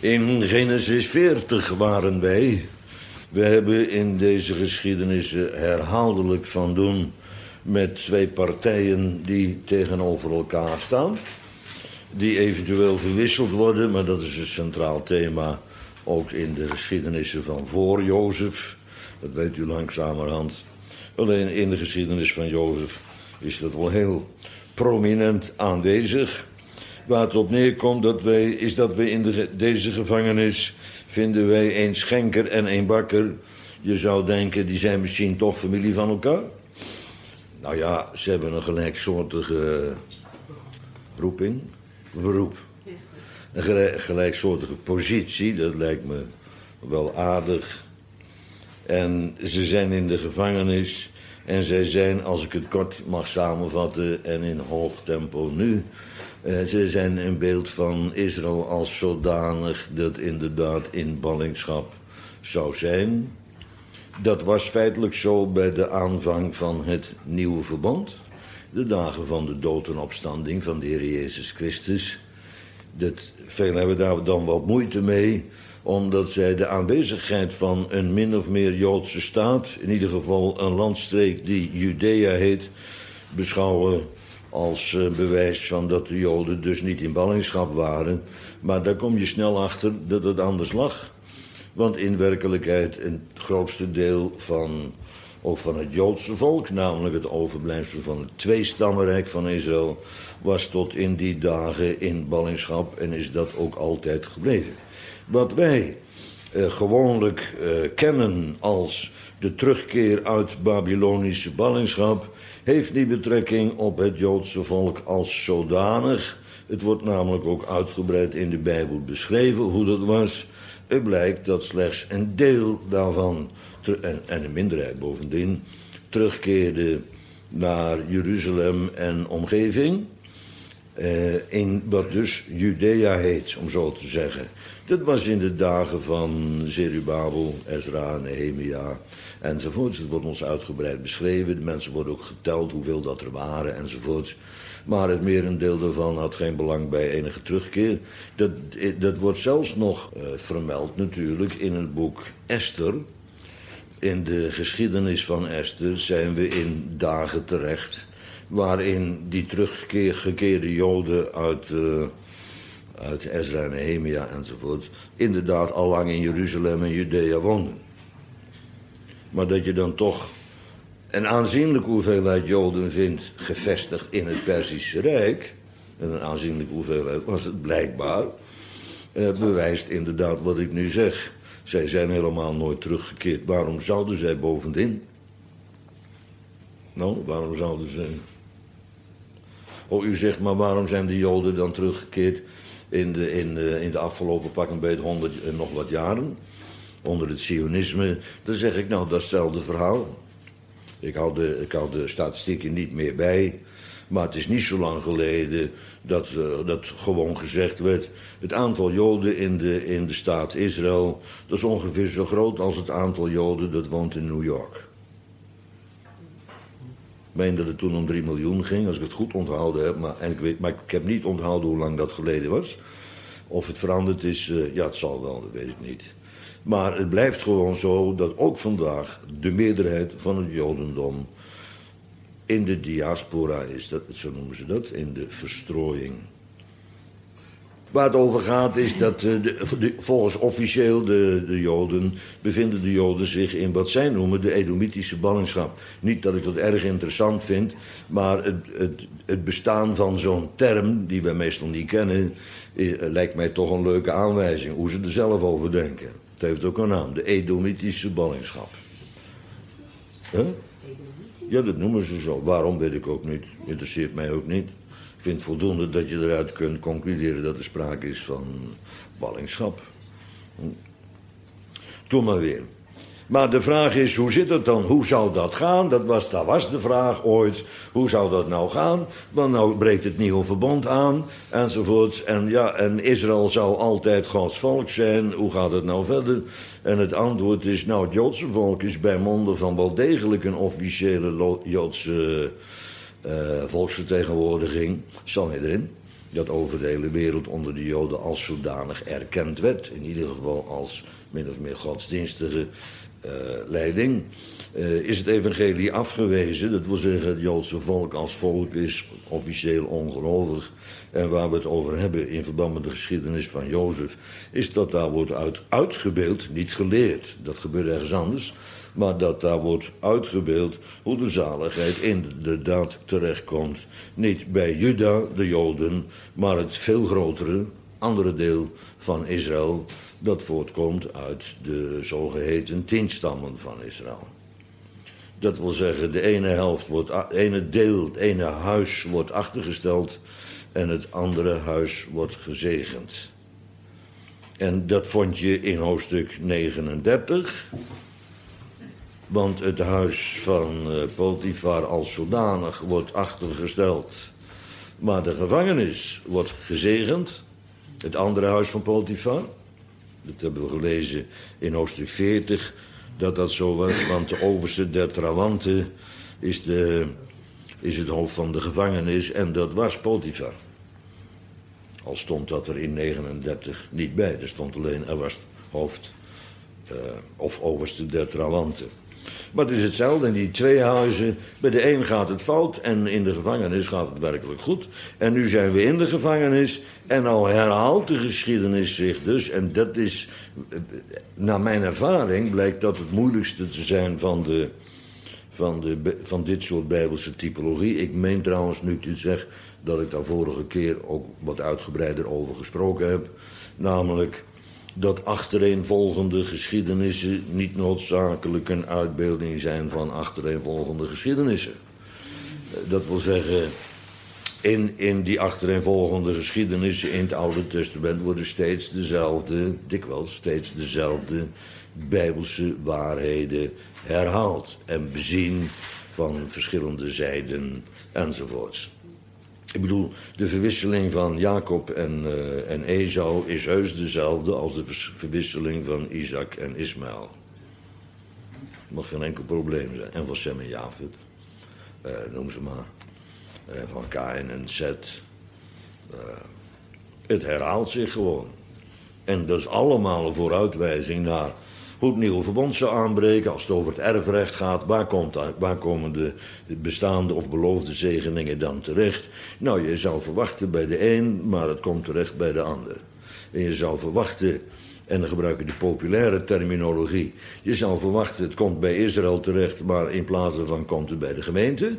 In Genesis 40 waren wij. We hebben in deze geschiedenissen herhaaldelijk van doen met twee partijen die tegenover elkaar staan. Die eventueel verwisseld worden, maar dat is een centraal thema ook in de geschiedenissen van voor Jozef. Dat weet u langzamerhand. Alleen in de geschiedenis van Jozef is dat wel heel prominent aanwezig. Waar het op neerkomt is dat we in deze gevangenis vinden wij één schenker en één bakker. Je zou denken, die zijn misschien toch familie van elkaar. Nou ja, ze hebben een gelijksoortige beroep. Een gelijksoortige positie, dat lijkt me wel aardig. En ze zijn in de gevangenis en zij zijn, als ik het kort mag samenvatten en in hoog tempo nu, ze zijn een beeld van Israël als zodanig dat inderdaad in ballingschap zou zijn. Dat was feitelijk zo bij de aanvang van het nieuwe verbond. De dagen van de dood en opstanding van de Heer Jezus Christus. Velen hebben daar dan wat moeite mee, omdat zij de aanwezigheid van een min of meer Joodse staat, in ieder geval een landstreek die Judea heet, beschouwen als bewijs van dat de Joden dus niet in ballingschap waren. Maar daar kom je snel achter dat het anders lag. Want in werkelijkheid het grootste deel ook van het Joodse volk, namelijk het overblijfsel van het tweestammenrijk van Israël, was tot in die dagen in ballingschap en is dat ook altijd gebleven. Wat wij gewoonlijk kennen als de terugkeer uit Babylonische ballingschap, heeft die betrekking op het Joodse volk als zodanig. Het wordt namelijk ook uitgebreid in de Bijbel beschreven hoe dat was. Het blijkt dat slechts een deel daarvan, en een minderheid bovendien, terugkeerde naar Jeruzalem en omgeving. In wat dus Judea heet, om zo te zeggen. Dat was in de dagen van Zerubabel, Ezra, Nehemia enzovoorts. Het wordt ons uitgebreid beschreven. De mensen worden ook geteld hoeveel dat er waren enzovoorts. Maar het merendeel daarvan had geen belang bij enige terugkeer. Dat wordt zelfs nog vermeld natuurlijk in het boek Esther. In de geschiedenis van Esther zijn we in dagen terecht waarin die teruggekeerde Joden uit Ezra en Nehemia enzovoort inderdaad al lang in Jeruzalem en Judea woonden. Maar dat je dan toch een aanzienlijke hoeveelheid Joden vindt gevestigd in het Perzische Rijk, en een aanzienlijke hoeveelheid was het blijkbaar, bewijst inderdaad wat ik nu zeg. Zij zijn helemaal nooit teruggekeerd. Waarom zouden zij bovendien? Nou, waarom zouden ze? U zegt, maar waarom zijn de Joden dan teruggekeerd in de afgelopen pak een beetje 100 en nog wat jaren? Onder het Zionisme. Dan zeg ik, nou, datzelfde verhaal. Ik hou de statistieken niet meer bij. Maar het is niet zo lang geleden dat gewoon gezegd werd. Het aantal Joden in de staat Israël, dat is ongeveer zo groot als het aantal Joden dat woont in New York. Ik meen dat het toen om 3 miljoen ging, als ik het goed onthouden heb. Maar ik heb niet onthouden hoe lang dat geleden was. Of het veranderd is, het zal wel, dat weet ik niet. Maar het blijft gewoon zo dat ook vandaag de meerderheid van het Jodendom in de diaspora is. Zo noemen ze dat, in de verstrooiing. Waar het over gaat is dat volgens officieel de Joden bevinden de Joden zich in wat zij noemen de Edomitische ballingschap. Niet dat ik dat erg interessant vind, maar het bestaan van zo'n term, die wij meestal niet kennen, lijkt mij toch een leuke aanwijzing, hoe ze er zelf over denken. Het heeft ook een naam, de Edomitische ballingschap. Huh? Ja, dat noemen ze zo. Waarom weet ik ook niet. Interesseert mij ook niet. Ik vind voldoende dat je eruit kunt concluderen dat er sprake is van ballingschap. Doe maar weer. Maar de vraag is, hoe zit het dan? Hoe zou dat gaan? Dat was de vraag ooit. Hoe zou dat nou gaan? Want nou breekt het nieuwe verbond aan, enzovoorts. En Israël zou altijd Gods volk zijn. Hoe gaat het nou verder? En het antwoord is, het Joodse volk is bij monden van wel degelijk een officiële Joodse volksvertegenwoordiging. Sanhedrin. dat over de hele wereld onder de Joden als zodanig erkend werd. In ieder geval als min of meer godsdienstige leiding. Is het evangelie afgewezen, dat wil zeggen het Joodse volk als volk is officieel ongelovig. En waar we het over hebben in verband met de geschiedenis van Jozef, is dat daar wordt uitgebeeld, niet geleerd, dat gebeurt ergens anders, maar dat daar wordt uitgebeeld hoe de zaligheid inderdaad terechtkomt. Niet bij Juda, de Joden, maar het veel grotere, andere deel van Israël, dat voortkomt uit de zogeheten 10 stammen van Israël. Dat wil zeggen, de ene helft wordt, het ene deel, het ene huis wordt achtergesteld en het andere huis wordt gezegend. En dat vond je in hoofdstuk 39. Want het huis van Potifar als zodanig wordt achtergesteld. Maar de gevangenis wordt gezegend. Het andere huis van Potifar. Dat hebben we gelezen in hoofdstuk 40. Dat zo was, want de overste der trawanten is het hoofd van de gevangenis. En dat was Potifar. Al stond dat er in 39 niet bij. Er stond alleen, er was hoofd of overste der trawanten. Maar het is hetzelfde in die 2 huizen. Bij de een gaat het fout en in de gevangenis gaat het werkelijk goed. En nu zijn we in de gevangenis en al herhaalt de geschiedenis zich dus. En dat is, naar mijn ervaring, blijkt dat het moeilijkste te zijn van dit soort bijbelse typologie. Ik meen trouwens nu te zeggen dat ik daar vorige keer ook wat uitgebreider over gesproken heb. Namelijk dat achtereenvolgende geschiedenissen niet noodzakelijk een uitbeelding zijn van achtereenvolgende geschiedenissen. Dat wil zeggen, in die achtereenvolgende geschiedenissen in het Oude Testament worden dikwijls steeds dezelfde bijbelse waarheden herhaald en bezien van verschillende zijden enzovoorts. Ik bedoel, de verwisseling van Jacob en Esau is heus dezelfde als de verwisseling van Isaac en Ismaël. Mag geen enkel probleem zijn. En van Sem en Jafet, noem ze maar. Van Kain en Zet. Het herhaalt zich gewoon. En dat is allemaal een vooruitwijzing naar hoe het nieuwe verbond zou aanbreken. Als het over het erfrecht gaat, waar komen de bestaande of beloofde zegeningen dan terecht? Nou, je zou verwachten bij de een, maar het komt terecht bij de ander. En je zou verwachten, en dan gebruik ik de populaire terminologie, je zou verwachten het komt bij Israël terecht, maar in plaats daarvan komt het bij de gemeente.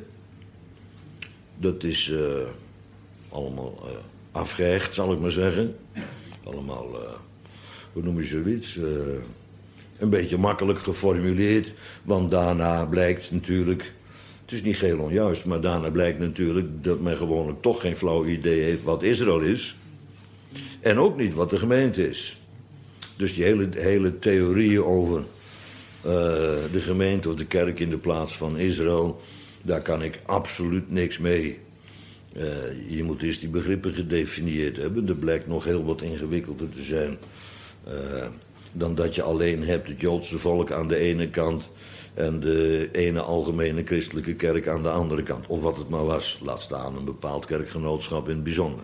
Dat is allemaal afgehecht, zal ik maar zeggen. Allemaal, hoe noem je zoiets? Een beetje makkelijk geformuleerd, want daarna blijkt natuurlijk, het is niet geheel onjuist, maar daarna blijkt natuurlijk dat men gewoonlijk toch geen flauw idee heeft wat Israël is. En ook niet wat de gemeente is. Dus die hele theorieën over de gemeente of de kerk in de plaats van Israël, daar kan ik absoluut niks mee. Je moet eerst die begrippen gedefinieerd hebben. Dat blijkt nog heel wat ingewikkelder te zijn dan dat je alleen hebt het Joodse volk aan de ene kant en de ene algemene christelijke kerk aan de andere kant. Of wat het maar was, laat staan een bepaald kerkgenootschap in het bijzonder.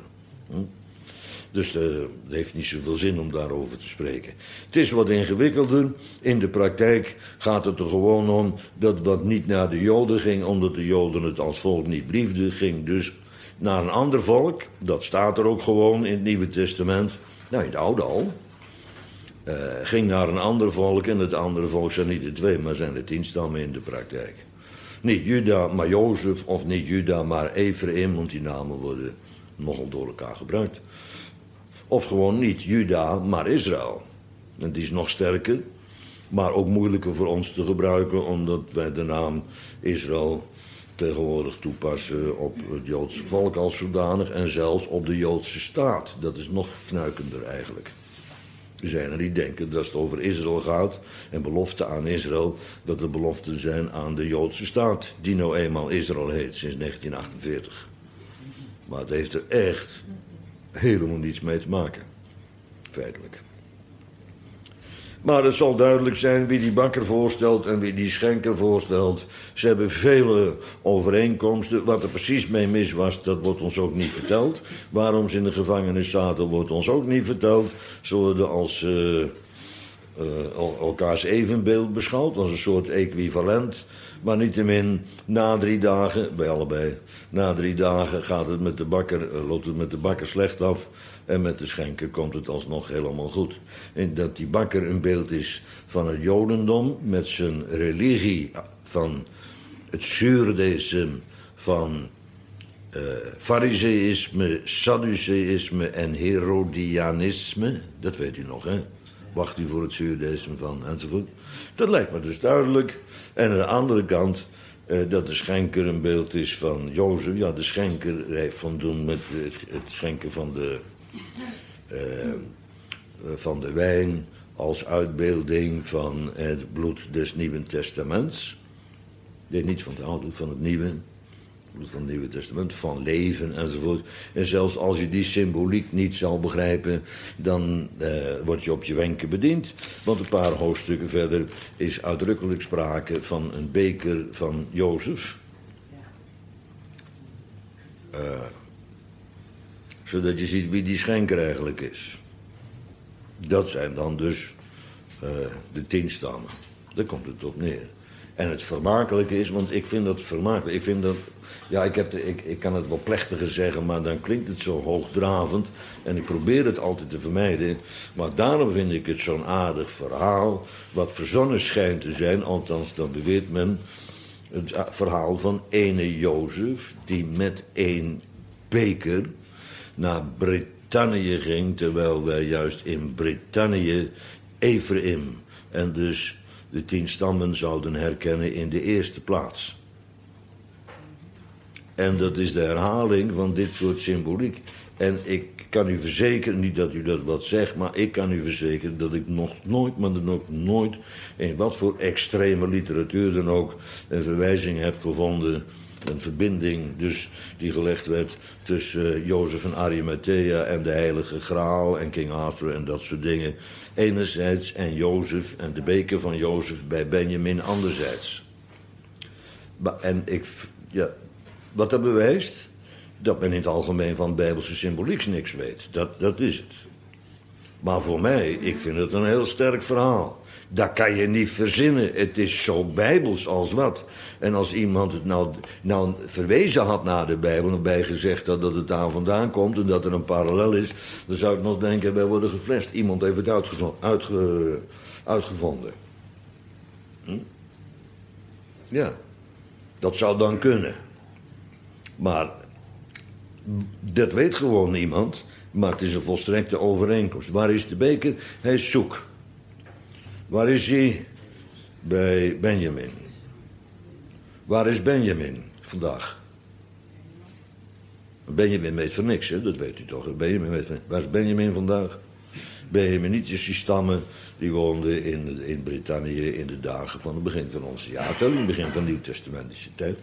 Dus het heeft niet zoveel zin om daarover te spreken. Het is wat ingewikkelder. In de praktijk gaat het er gewoon om dat wat niet naar de Joden ging, omdat de Joden het als volk niet liefden, ging dus naar een ander volk. Dat staat er ook gewoon in het Nieuwe Testament. Nou, in het Oude al. Ging naar een ander volk en het andere volk zijn niet de 2, maar zijn de 10 stammen in de praktijk. Niet Juda, maar Jozef, of niet Juda, maar Ephraim, want die namen worden nogal door elkaar gebruikt. Of gewoon niet Juda, maar Israël. En die is nog sterker, maar ook moeilijker voor ons te gebruiken, omdat wij de naam Israël tegenwoordig toepassen op het Joodse volk als zodanig en zelfs op de Joodse staat. Dat is nog fnuikender eigenlijk. Er zijn er die denken dat het over Israël gaat en beloften aan Israël, dat er beloften zijn aan de Joodse staat, die nou eenmaal Israël heet sinds 1948. Maar het heeft er echt helemaal niets mee te maken, feitelijk. Maar het zal duidelijk zijn wie die bakker voorstelt en wie die schenker voorstelt. Ze hebben vele overeenkomsten. Wat er precies mee mis was, dat wordt ons ook niet verteld. Waarom ze in de gevangenis zaten, wordt ons ook niet verteld. Ze worden als elkaars evenbeeld beschouwd, als een soort equivalent. Maar niettemin, na 3 dagen, bij allebei, na 3 dagen gaat het met de bakker, loopt het met de bakker slecht af. En met de schenker komt het alsnog helemaal goed. En dat die bakker een beeld is van het jodendom, met zijn religie van het zuurdeisme, van fariseïsme, sadduceïsme en herodianisme. Dat weet u nog, hè? Wacht u voor het zuurdeisme van, enzovoort. Dat lijkt me dus duidelijk. En aan de andere kant, dat de schenker een beeld is van Jozef. Ja, de schenker heeft van doen met het schenken van de wijn als uitbeelding van het bloed des Nieuwen Testaments. Nee, niet van het Oude, van het Nieuwe. Bloed van het Nieuwe Testament, van leven enzovoort. En zelfs als je die symboliek niet zal begrijpen, dan word je op je wenken bediend. Want een paar hoofdstukken verder is uitdrukkelijk sprake van een beker van Jozef. Zodat je ziet wie die schenker eigenlijk is. Dat zijn dan dus de 10 stammen. Daar komt het op neer. En het vermakelijke is, want ik vind dat vermakelijk. Ik vind dat, ja, ik kan het wel plechtiger zeggen, maar dan klinkt het zo hoogdravend. En ik probeer het altijd te vermijden. Maar daarom vind ik het zo'n aardig verhaal, wat verzonnen schijnt te zijn. Althans, dan beweert men het verhaal van ene Jozef, die met 1 beker naar Brittannië ging, terwijl wij juist in Brittannië Ephraim en dus de 10 stammen zouden herkennen in de eerste plaats. En dat is de herhaling van dit soort symboliek. En ik kan u verzekeren, niet dat u dat wat zegt, maar ik kan u verzekeren dat ik nog nooit, maar dan ook nooit, in wat voor extreme literatuur dan ook, een verwijzing heb gevonden, een verbinding dus die gelegd werd tussen Jozef van Arimathea en de Heilige Graal en King Arthur en dat soort dingen. Enerzijds en Jozef en de beker van Jozef bij Benjamin anderzijds. En wat dat bewijst, dat men in het algemeen van bijbelse symboliek niks weet. Dat is het. Maar voor mij, ik vind het een heel sterk verhaal. Dat kan je niet verzinnen. Het is zo bijbels als wat. En als iemand het nou verwezen had naar de Bijbel en bijgezegd had dat het daar vandaan komt en dat er een parallel is, dan zou ik nog denken, wij worden geflasht. Iemand heeft het uitgevonden. Ja, dat zou dan kunnen. Maar dat weet gewoon niemand. Maar het is een volstrekte overeenkomst. Waar is de beker? Hij is zoek. Waar is hij? Bij Benjamin. Waar is Benjamin vandaag? Benjamin weet van niks, hè? Dat weet u toch? Benjamin weet van... Waar is Benjamin vandaag? Benjaminietjes, die stammen, die woonden in Brittannië in de dagen van het begin van onze jaartelling, in het begin van de Nieuwtestamentische tijd.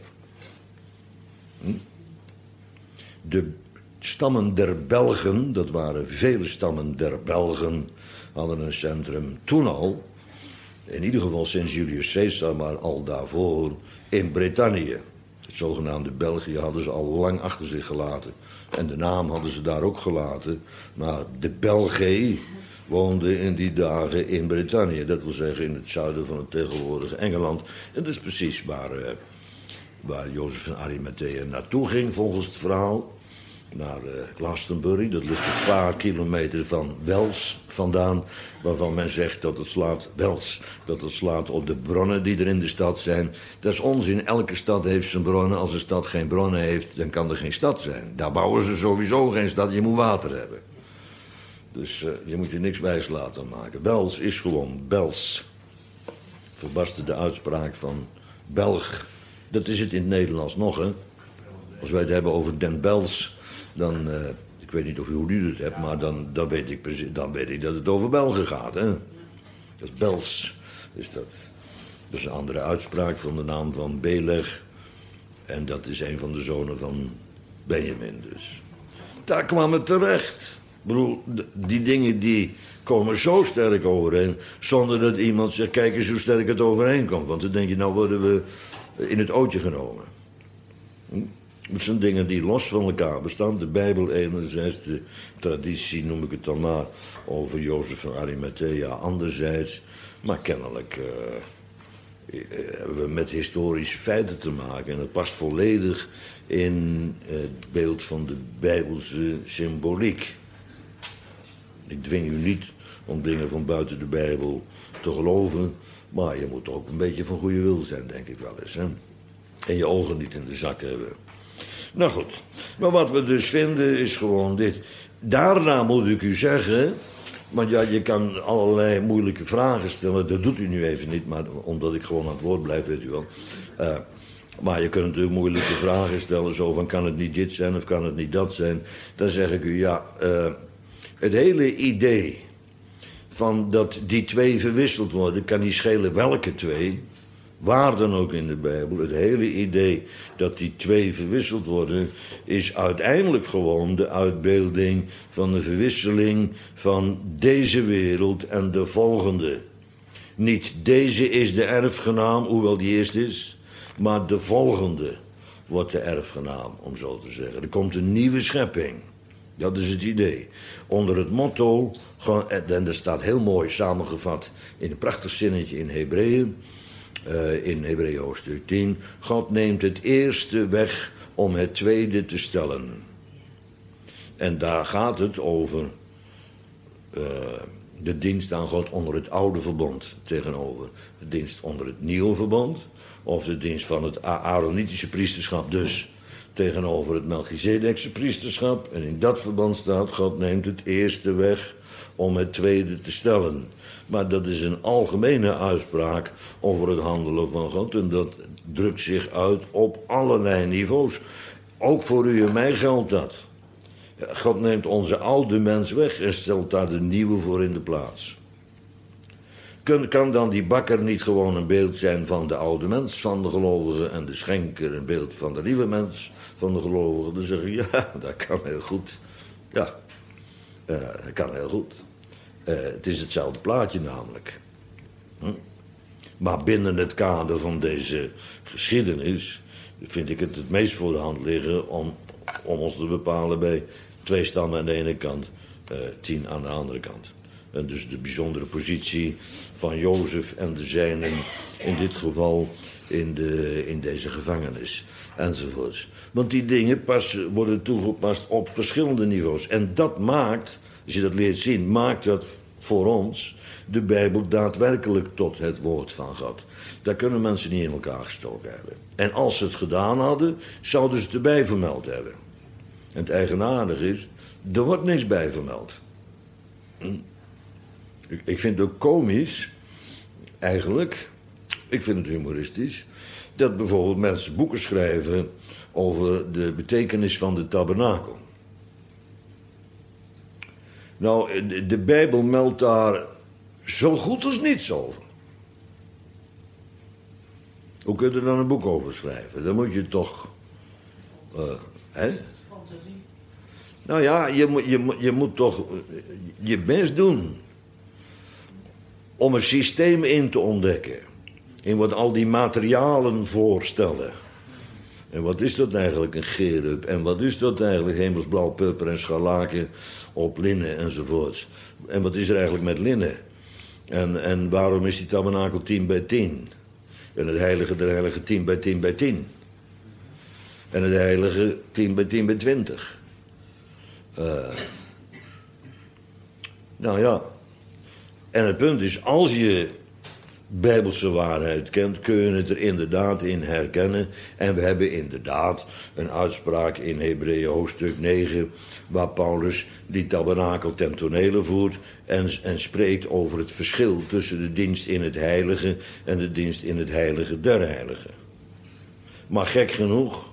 De stammen der Belgen, dat waren vele stammen der Belgen, hadden een centrum toen al, in ieder geval sinds Julius Caesar, maar al daarvoor, in Brittannië. Het zogenaamde België hadden ze al lang achter zich gelaten. En de naam hadden ze daar ook gelaten. Maar de Belgen woonden in die dagen in Brittannië. Dat wil zeggen in het zuiden van het tegenwoordige Engeland. En dat is precies waar Jozef van Arimathea naartoe ging, volgens het verhaal. Naar Glastonbury, dat ligt een paar kilometer van Wels vandaan, waarvan men zegt dat het slaat op de bronnen die er in de stad zijn. Dat is onzin, elke stad heeft zijn bronnen. Als een stad geen bronnen heeft, dan kan er geen stad zijn. Daar bouwen ze sowieso geen stad, je moet water hebben. Dus je moet je niks wijs laten maken. Wels is gewoon Bels. Verbaste de uitspraak van Belg. Dat is het in het Nederlands nog, hè. Als wij het hebben over Den Bels, dan, ik weet niet hoe u het hebt, maar dan weet ik dat het over Belgen gaat, hè. Dat is Bels, is dat. Dat is een andere uitspraak van de naam van Beleg. En dat is een van de zonen van Benjamin dus. Daar kwam het terecht. Ik bedoel, die dingen die komen zo sterk overeen, zonder dat iemand zegt, kijk eens hoe sterk het overeenkomt. Want dan denk je, nou worden we in het ootje genomen. Het zijn dingen die los van elkaar bestaan. De Bijbel enerzijds, de traditie noem ik het dan maar, over Jozef van Arimathea anderzijds. Maar kennelijk hebben we met historische feiten te maken. En het past volledig in het beeld van de Bijbelse symboliek. Ik dwing u niet om dingen van buiten de Bijbel te geloven, maar je moet ook een beetje van goede wil zijn, denk ik wel eens. Hè? En je ogen niet in de zak hebben. Nou goed, maar wat we dus vinden is gewoon dit. Daarna moet ik u zeggen, want ja, je kan allerlei moeilijke vragen stellen. Dat doet u nu even niet, maar omdat ik gewoon aan het woord blijf, weet u wel. Maar je kunt natuurlijk moeilijke vragen stellen, zo van kan het niet dit zijn of kan het niet dat zijn. Dan zeg ik u, ja, het hele idee van dat die twee verwisseld worden, kan niet schelen welke twee, waar dan ook in de Bijbel. Het hele idee dat die twee verwisseld worden, is uiteindelijk gewoon de uitbeelding van de verwisseling van deze wereld en de volgende. Niet deze is de erfgenaam, hoewel die eerst is, maar de volgende wordt de erfgenaam, om zo te zeggen. Er komt een nieuwe schepping. Dat is het idee. Onder het motto, en dat staat heel mooi samengevat in een prachtig zinnetje in Hebreeën, in Hebreeën hoofdstuk 10. God neemt het eerste weg om het tweede te stellen. En daar gaat het over de dienst aan God onder het oude verbond tegenover de dienst onder het nieuwe verbond. Of de dienst van het Aaronitische priesterschap dus tegenover het Melchizedekse priesterschap. En in dat verband staat, God neemt het eerste weg om het tweede te stellen. Maar dat is een algemene uitspraak over het handelen van God. En dat drukt zich uit op allerlei niveaus. Ook voor u en mij geldt dat. God neemt onze oude mens weg en stelt daar de nieuwe voor in de plaats. Kan dan die bakker niet gewoon een beeld zijn van de oude mens, van de gelovigen, en de schenker een beeld van de nieuwe mens, van de gelovigen? Dan zeg je, ja, dat kan heel goed. Ja, dat kan heel goed. Het is hetzelfde plaatje namelijk. Maar binnen het kader van deze geschiedenis vind ik het meest voor de hand liggen om ons te bepalen bij 2 stammen aan de ene kant, 10 aan de andere kant. En dus de bijzondere positie van Jozef en de zijnen, in dit geval in deze gevangenis, enzovoorts. Want die dingen worden toegepast op verschillende niveaus. En dat maakt, als je dat leert zien, maakt dat voor ons de Bijbel daadwerkelijk tot het woord van God. Daar kunnen mensen niet in elkaar gestoken hebben. En als ze het gedaan hadden, zouden ze het erbij vermeld hebben. En het eigenaardige is, er wordt niks bij vermeld. Ik vind het ook komisch, eigenlijk, ik vind het humoristisch, dat bijvoorbeeld mensen boeken schrijven over de betekenis van de tabernakel. Nou, de Bijbel meldt daar zo goed als niets over. Hoe kun je er dan een boek over schrijven? Dan moet je toch... hè? Fantasie. Nou ja, je moet toch je best doen om een systeem in te ontdekken. In wat al die materialen voorstellen. En wat is dat eigenlijk, een gerub? En wat is dat eigenlijk, hemelsblauw, purper en scharlaken op linnen enzovoorts? En wat is er eigenlijk met linnen? En waarom is die tabernakel 10 bij 10? En het heilige 10 bij 10 bij 10? En het heilige 10 bij 10 bij 20? Nou ja. En het punt is, als je Bijbelse waarheid kent, kun je het er inderdaad in herkennen. En we hebben inderdaad een uitspraak in Hebreeën hoofdstuk 9... waar Paulus die tabernakel ten tonele voert en spreekt over het verschil tussen de dienst in het heilige en de dienst in het heilige der heiligen. Maar gek genoeg,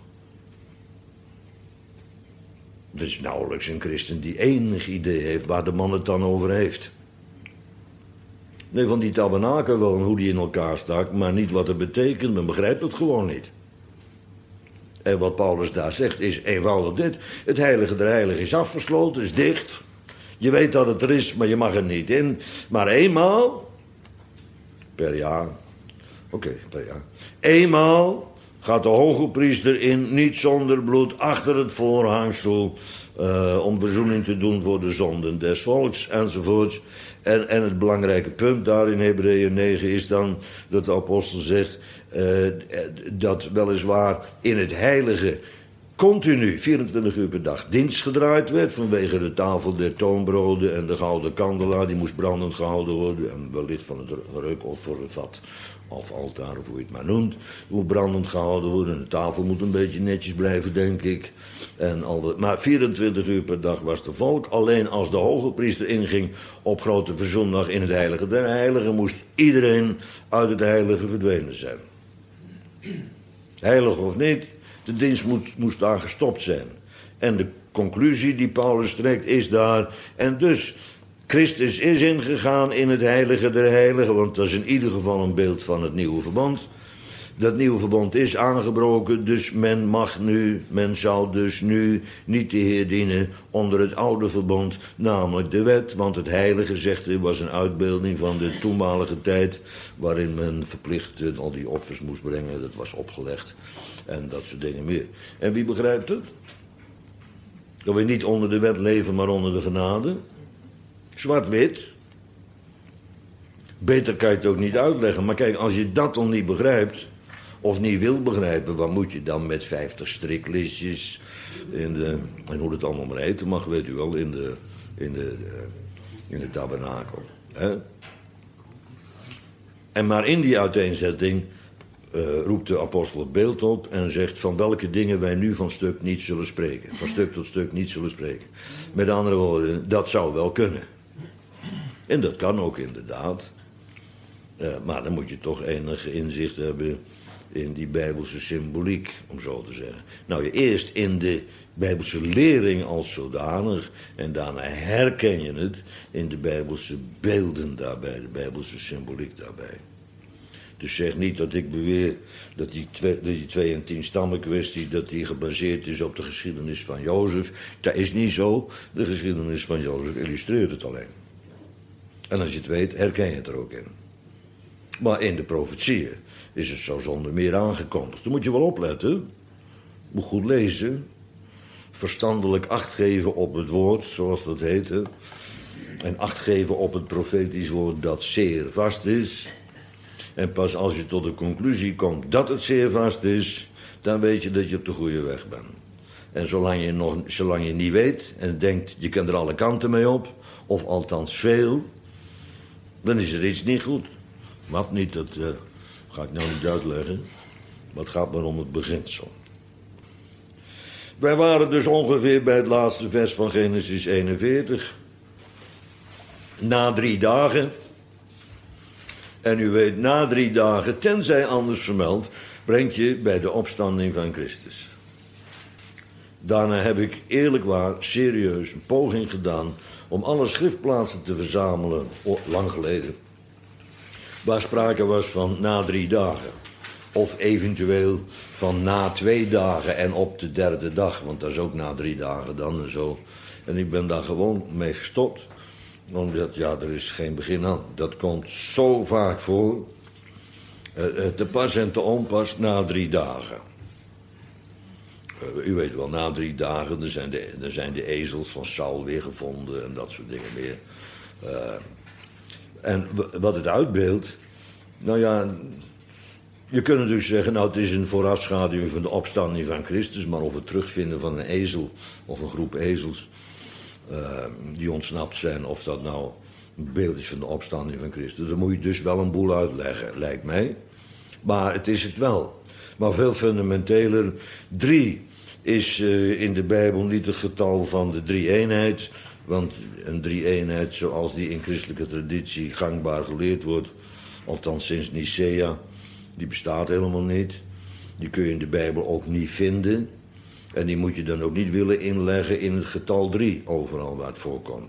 er is nauwelijks een christen die enig idee heeft waar de man het dan over heeft. Nee, van die tabernakel wel en hoe die in elkaar stak, maar niet wat het betekent. Men begrijpt het gewoon niet. En wat Paulus daar zegt is eenvoudig dit. Het heilige der heiligen is afgesloten, is dicht. Je weet dat het er is, maar je mag er niet in. Maar eenmaal per jaar. Oké, per jaar. Eenmaal gaat de hoge priester in, niet zonder bloed, achter het voorhangsel, om verzoening te doen voor de zonden des volks, enzovoorts. En het belangrijke punt daar in Hebreeën 9 is dan dat de apostel zegt dat weliswaar in het heilige continu 24 uur per dag dienst gedraaid werd vanwege de tafel der toonbroden en de gouden kandelaar, die moest brandend gehouden worden en wellicht van het reukoffer, het vat of altaar of hoe je het maar noemt, moet brandend gehouden worden. De tafel moet een beetje netjes blijven, denk ik. Maar 24 uur per dag was de volk. Alleen als de hoge priester inging op grote verzoendag in het heilige der heiligen, moest iedereen uit het heilige verdwenen zijn. Heilig of niet, de dienst moest daar gestopt zijn. En de conclusie die Paulus trekt is daar. En dus, Christus is ingegaan in het heilige der heiligen, want dat is in ieder geval een beeld van het nieuwe verbond. Dat nieuwe verbond is aangebroken, dus men zou dus nu niet de Heer dienen onder het oude verbond, namelijk de wet. Want het heilige, zegt hij, was een uitbeelding van de toenmalige tijd, waarin men verplicht al die offers moest brengen, dat was opgelegd en dat soort dingen meer. En wie begrijpt het? Dat we niet onder de wet leven, maar onder de genade. Zwart-wit. Beter kan je het ook niet uitleggen. Maar kijk, als je dat dan niet begrijpt, of niet wil begrijpen, wat moet je dan met 50 striklistjes en hoe het allemaal maar heten mag, weet u wel, in de tabernakel. Hè? En maar in die uiteenzetting roept de apostel het beeld op en zegt van welke dingen wij nu van stuk niet zullen spreken. Van stuk tot stuk niet zullen spreken. Met andere woorden, dat zou wel kunnen. En dat kan ook inderdaad. Maar dan moet je toch enig inzicht hebben in die bijbelse symboliek, om zo te zeggen. Nou, eerst in de bijbelse lering als zodanig, en daarna herken je het in de bijbelse beelden daarbij, de bijbelse symboliek daarbij. Dus zeg niet dat ik beweer dat die 2 en 10 stammen kwestie, dat die gebaseerd is op de geschiedenis van Jozef. Dat is niet zo. De geschiedenis van Jozef illustreert het alleen. En als je het weet, herken je het er ook in. Maar in de profetieën is het zo zonder meer aangekondigd. Dan moet je wel opletten. Moet goed lezen. Verstandelijk acht geven op het woord, zoals dat heet. En acht geven op het profetisch woord dat zeer vast is. En pas als je tot de conclusie komt dat het zeer vast is, dan weet je dat je op de goede weg bent. En zolang je niet weet en denkt je kan er alle kanten mee op, of althans veel, dan is er iets niet goed. Wat niet, dat ga ik nou niet uitleggen. Maar het gaat maar om het beginsel. Wij waren dus ongeveer bij het laatste vers van Genesis 41. Na 3 dagen. En u weet, na 3 dagen, tenzij anders vermeld, brengt je bij de opstanding van Christus. Daarna heb ik eerlijk waar, serieus, een poging gedaan om alle schriftplaatsen te verzamelen, lang geleden, waar sprake was van na 3 dagen. Of eventueel van na 2 dagen en op de 3e dag, want dat is ook na 3 dagen dan en zo. En ik ben daar gewoon mee gestopt. Omdat, ja, er is geen begin aan. Dat komt zo vaak voor. Te pas en te onpas na 3 dagen. U weet wel, na 3 dagen, er zijn de ezels van Saul weer gevonden en dat soort dingen meer. En wat het uitbeeldt, nou ja, je kunt natuurlijk zeggen, nou het is een voorafschaduwing van de opstanding van Christus, maar of het terugvinden van een ezel of een groep ezels die ontsnapt zijn, of dat nou een beeld is van de opstanding van Christus, dan moet je dus wel een boel uitleggen, lijkt mij. Maar het is het wel. Maar veel fundamenteler, 3 is in de Bijbel niet het getal van de 3-eenheid. Want een 3-eenheid zoals die in christelijke traditie gangbaar geleerd wordt, althans sinds Nicea, die bestaat helemaal niet. Die kun je in de Bijbel ook niet vinden. En die moet je dan ook niet willen inleggen in het getal 3, overal waar het voorkomt.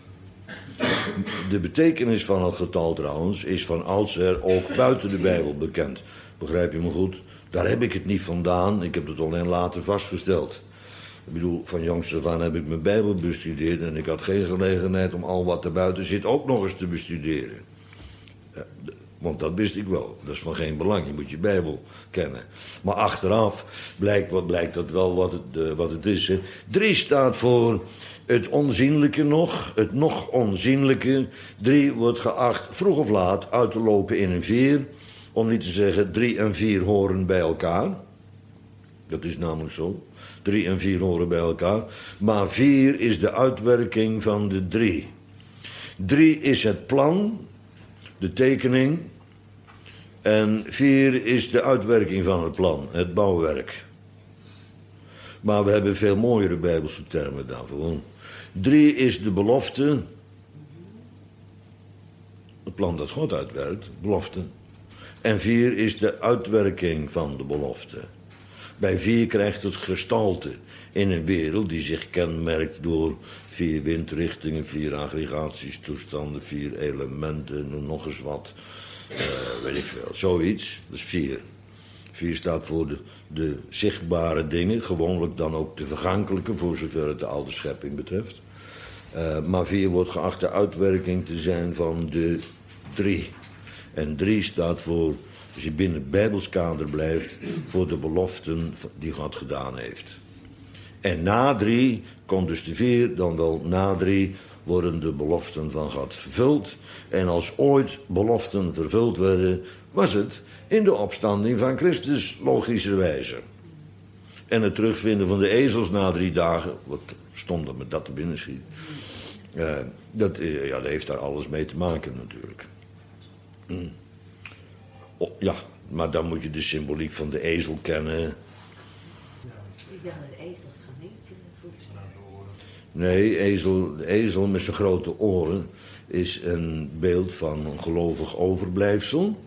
De betekenis van het getal trouwens is van oudsher ook buiten de Bijbel bekend. Begrijp je me goed? Daar heb ik het niet vandaan, ik heb het alleen later vastgesteld. Ik bedoel, van jongs af aan heb ik mijn Bijbel bestudeerd en ik had geen gelegenheid om al wat er buiten zit ook nog eens te bestuderen. Want dat wist ik wel. Dat is van geen belang. Je moet je Bijbel kennen. Maar achteraf blijkt dat wel wat het is. Hè. 3 staat voor het onzienlijke nog. Het nog onzienlijke. 3 wordt geacht vroeg of laat uit te lopen in een 4. Om niet te zeggen 3 en 4 horen bij elkaar. Dat is namelijk zo. 3 en 4 horen bij elkaar. Maar 4 is de uitwerking van de 3. 3 is het plan, de tekening. En 4 is de uitwerking van het plan, het bouwwerk. Maar we hebben veel mooiere Bijbelse termen daarvoor. 3 is de belofte. Het plan dat God uitwerkt, belofte. En 4 is de uitwerking van de belofte. Bij 4 krijgt het gestalte in een wereld die zich kenmerkt door 4 windrichtingen, 4 aggregaties, toestanden, 4 elementen, noem nog eens wat. Weet ik veel, zoiets. Dat is 4. 4 staat voor de zichtbare dingen, gewoonlijk dan ook de vergankelijke, voor zover het de oude schepping betreft. Maar 4 wordt geacht de uitwerking te zijn van de 3. En 3 staat voor, als je binnen het Bijbelskader blijft, voor de beloften die God gedaan heeft. En na 3 komt dus de 4, dan wel na 3 worden de beloften van God vervuld. En als ooit beloften vervuld werden, was het in de opstanding van Christus, logischerwijze. En het terugvinden van de ezels na 3 dagen, wat stond er met dat te binnen schiet. Dat heeft daar alles mee te maken natuurlijk. Ja, maar dan moet je de symboliek van de ezel kennen. Ik dacht dat ezels gaan voorstellen. Nee, de ezel met zijn grote oren is een beeld van een gelovig overblijfsel.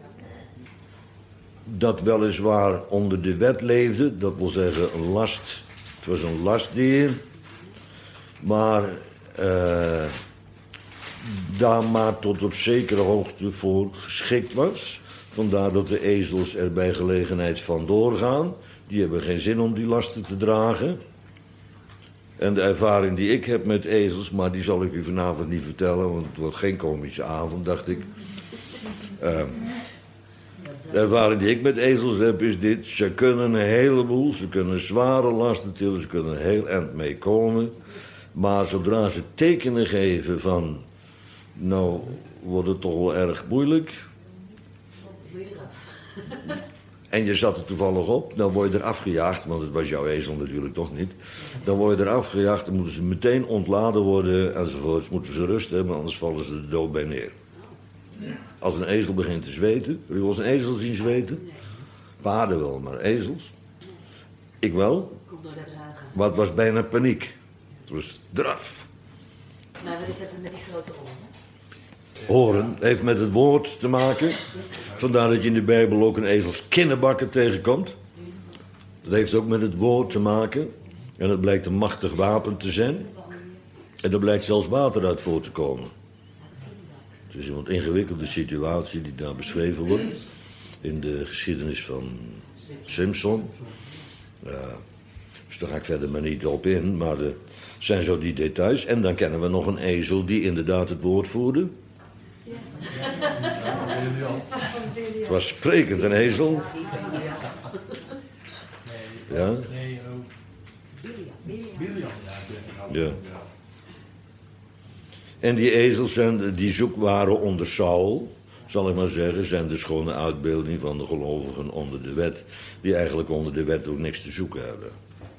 Dat weliswaar onder de wet leefde, dat wil zeggen een last. Het was een lastdier. Maar daar maar tot op zekere hoogte voor geschikt was. Vandaar dat de ezels er bij gelegenheid vandoor gaan. Die hebben geen zin om die lasten te dragen. En de ervaring die ik heb met ezels, maar die zal ik u vanavond niet vertellen, want het wordt geen komische avond, dacht ik. De ervaring die ik met ezels heb is dit: ze kunnen een heleboel, ze kunnen zware lasten tillen, ze kunnen er heel eind mee komen. Maar zodra ze tekenen geven van, nou wordt het toch wel erg moeilijk. En je zat er toevallig op, dan word je er afgejaagd, want het was jouw ezel natuurlijk toch niet. Dan word je er afgejaagd, dan moeten ze meteen ontladen worden enzovoorts. Moeten ze rust hebben, anders vallen ze de dood bij neer. Als een ezel begint te zweten, heb je wel eens een ezel zien zweten? Paarden wel, maar ezels? Ik wel. Maar het was bijna paniek. Het was draf. Maar wat is dat dan met die grote oren? Horen heeft met het woord te maken. Vandaar dat je in de Bijbel ook een ezels kinnenbakken tegenkomt. Dat heeft ook met het woord te maken. En dat blijkt een machtig wapen te zijn. En er blijkt zelfs water uit voor te komen. Het is een wat ingewikkelde situatie die daar beschreven wordt. In de geschiedenis van Simpson. Dus daar ga ik verder maar niet op in. Maar zijn zo die details. En dan kennen we nog een ezel die inderdaad het woord voerde. Het was sprekend, een ezel. Ja? Ja. En die ezels zijn die zoek waren onder Saul, zal ik maar zeggen, zijn de schone uitbeelding van de gelovigen onder de wet, die eigenlijk onder de wet ook niks te zoeken hebben.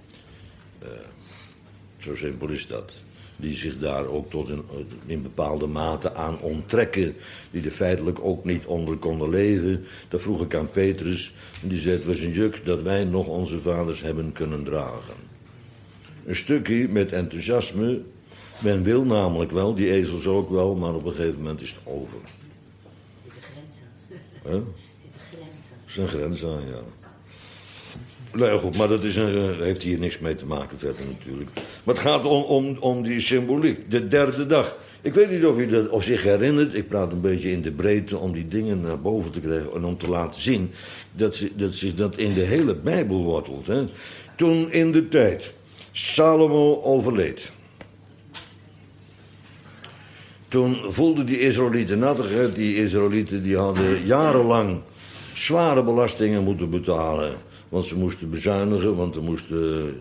Zo simpel is dat. Die zich daar ook tot in bepaalde mate aan onttrekken. Die er feitelijk ook niet onder konden leven. Dat vroeg ik aan Petrus. En die zei: het was een juk dat wij nog onze vaders hebben kunnen dragen. Een stukje met enthousiasme. Men wil namelijk wel, die ezels ook wel, maar op een gegeven moment is het over. Zit er grens aan. Huh? Zit er grens aan. Er is een grens aan, ja. Nou goed, maar dat heeft hier niks mee te maken verder natuurlijk. Maar het gaat om die symboliek. De derde dag. Ik weet niet of u dat zich herinnert. Ik praat een beetje in de breedte om die dingen naar boven te krijgen. En om te laten zien dat zich dat in de hele Bijbel wortelt. Hè. Toen in de tijd Salomo overleed. Toen voelden die Israëlieten nattigheid. Die Israëlieten die hadden jarenlang zware belastingen moeten betalen. Want ze moesten bezuinigen, want er moesten...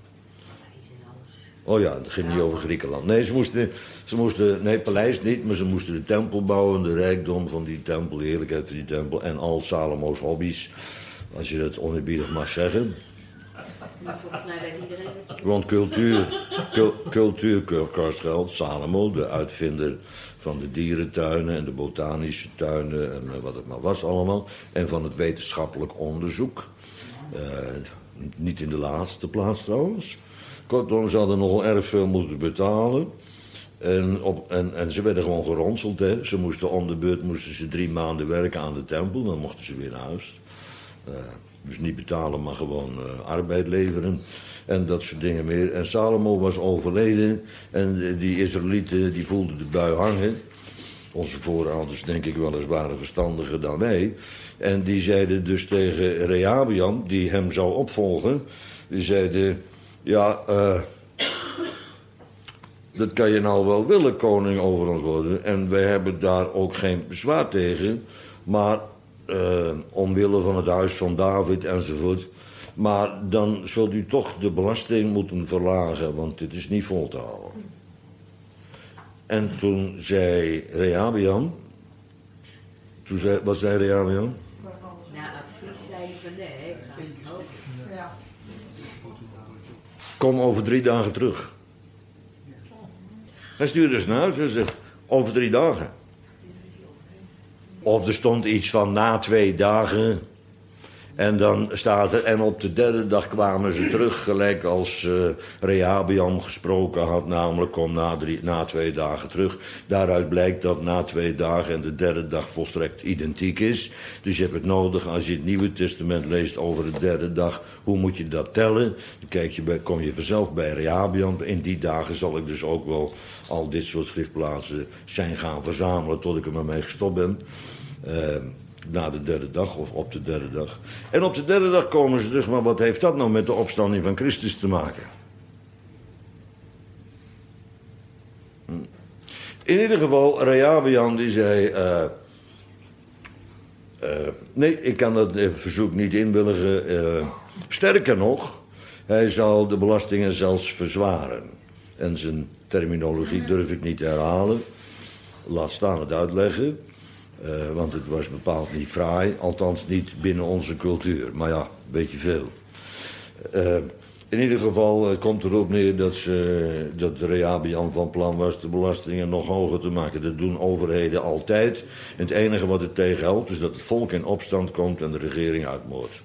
Oh ja, het ging niet over Griekenland. Nee, ze moesten, nee, paleis niet, maar ze moesten de tempel bouwen, de rijkdom van die tempel, de heerlijkheid van die tempel en al Salomo's hobby's, als je dat oneerbiedig mag zeggen. Volgens mij weet iedereen het. Want cultuur kost geld. Salomo, de uitvinder van de dierentuinen en de botanische tuinen en wat het maar was allemaal. En van het wetenschappelijk onderzoek. Niet in de laatste plaats trouwens. Kortom, ze hadden nogal erg veel moeten betalen. En ze werden gewoon geronseld. Hè. Ze moesten om de beurt 3 maanden werken aan de tempel. Dan mochten ze weer naar huis. Dus niet betalen, maar gewoon arbeid leveren. En dat soort dingen meer. En Salomo was overleden. En die Israëlieten die voelden de bui hangen. Onze voorouders denk ik wel eens waren verstandiger dan wij. En die zeiden dus tegen Rehabeam, die hem zou opvolgen. Die zeiden... Ja, dat kan je nou wel willen, koning over ons worden. En wij hebben daar ook geen bezwaar tegen. Maar omwille van het huis van David enzovoort. Maar dan zult u toch de belasting moeten verlagen, want dit is niet vol te houden. En toen zei Rehabeam... Wat zei Rehabeam? Na advies zei hij van nee, dat is hoog. Ja. Kom over 3 dagen terug. Hij stuurde dus naar huis en zegt, over 3 dagen. Of er stond iets van na 2 dagen. En dan staat er, en op de 3e dag kwamen ze terug, gelijk als Rehabeam gesproken had, namelijk kom na 2 dagen terug. Daaruit blijkt dat na 2 dagen en de 3e dag volstrekt identiek is. Dus je hebt het nodig, als je het Nieuwe Testament leest over de 3e dag, hoe moet je dat tellen? Dan kom je vanzelf bij Rehabeam. In die dagen zal ik dus ook wel al dit soort schriftplaatsen zijn gaan verzamelen tot ik er maar mee gestopt ben. Na de 3e dag of op de 3e dag. En op de 3e dag komen ze terug, maar wat heeft dat nou met de opstanding van Christus te maken? In ieder geval, Rehabeam die zei... nee, ik kan dat verzoek niet inwilligen. Sterker nog, hij zal de belastingen zelfs verzwaren. En zijn terminologie durf ik niet te herhalen. Laat staan het uitleggen. Want het was bepaald niet fraai, althans niet binnen onze cultuur. Maar ja, een beetje veel. In ieder geval komt erop neer dat Rehabeam van plan was de belastingen nog hoger te maken. Dat doen overheden altijd. En het enige wat het tegen helpt is dat het volk in opstand komt en de regering uitmoordt.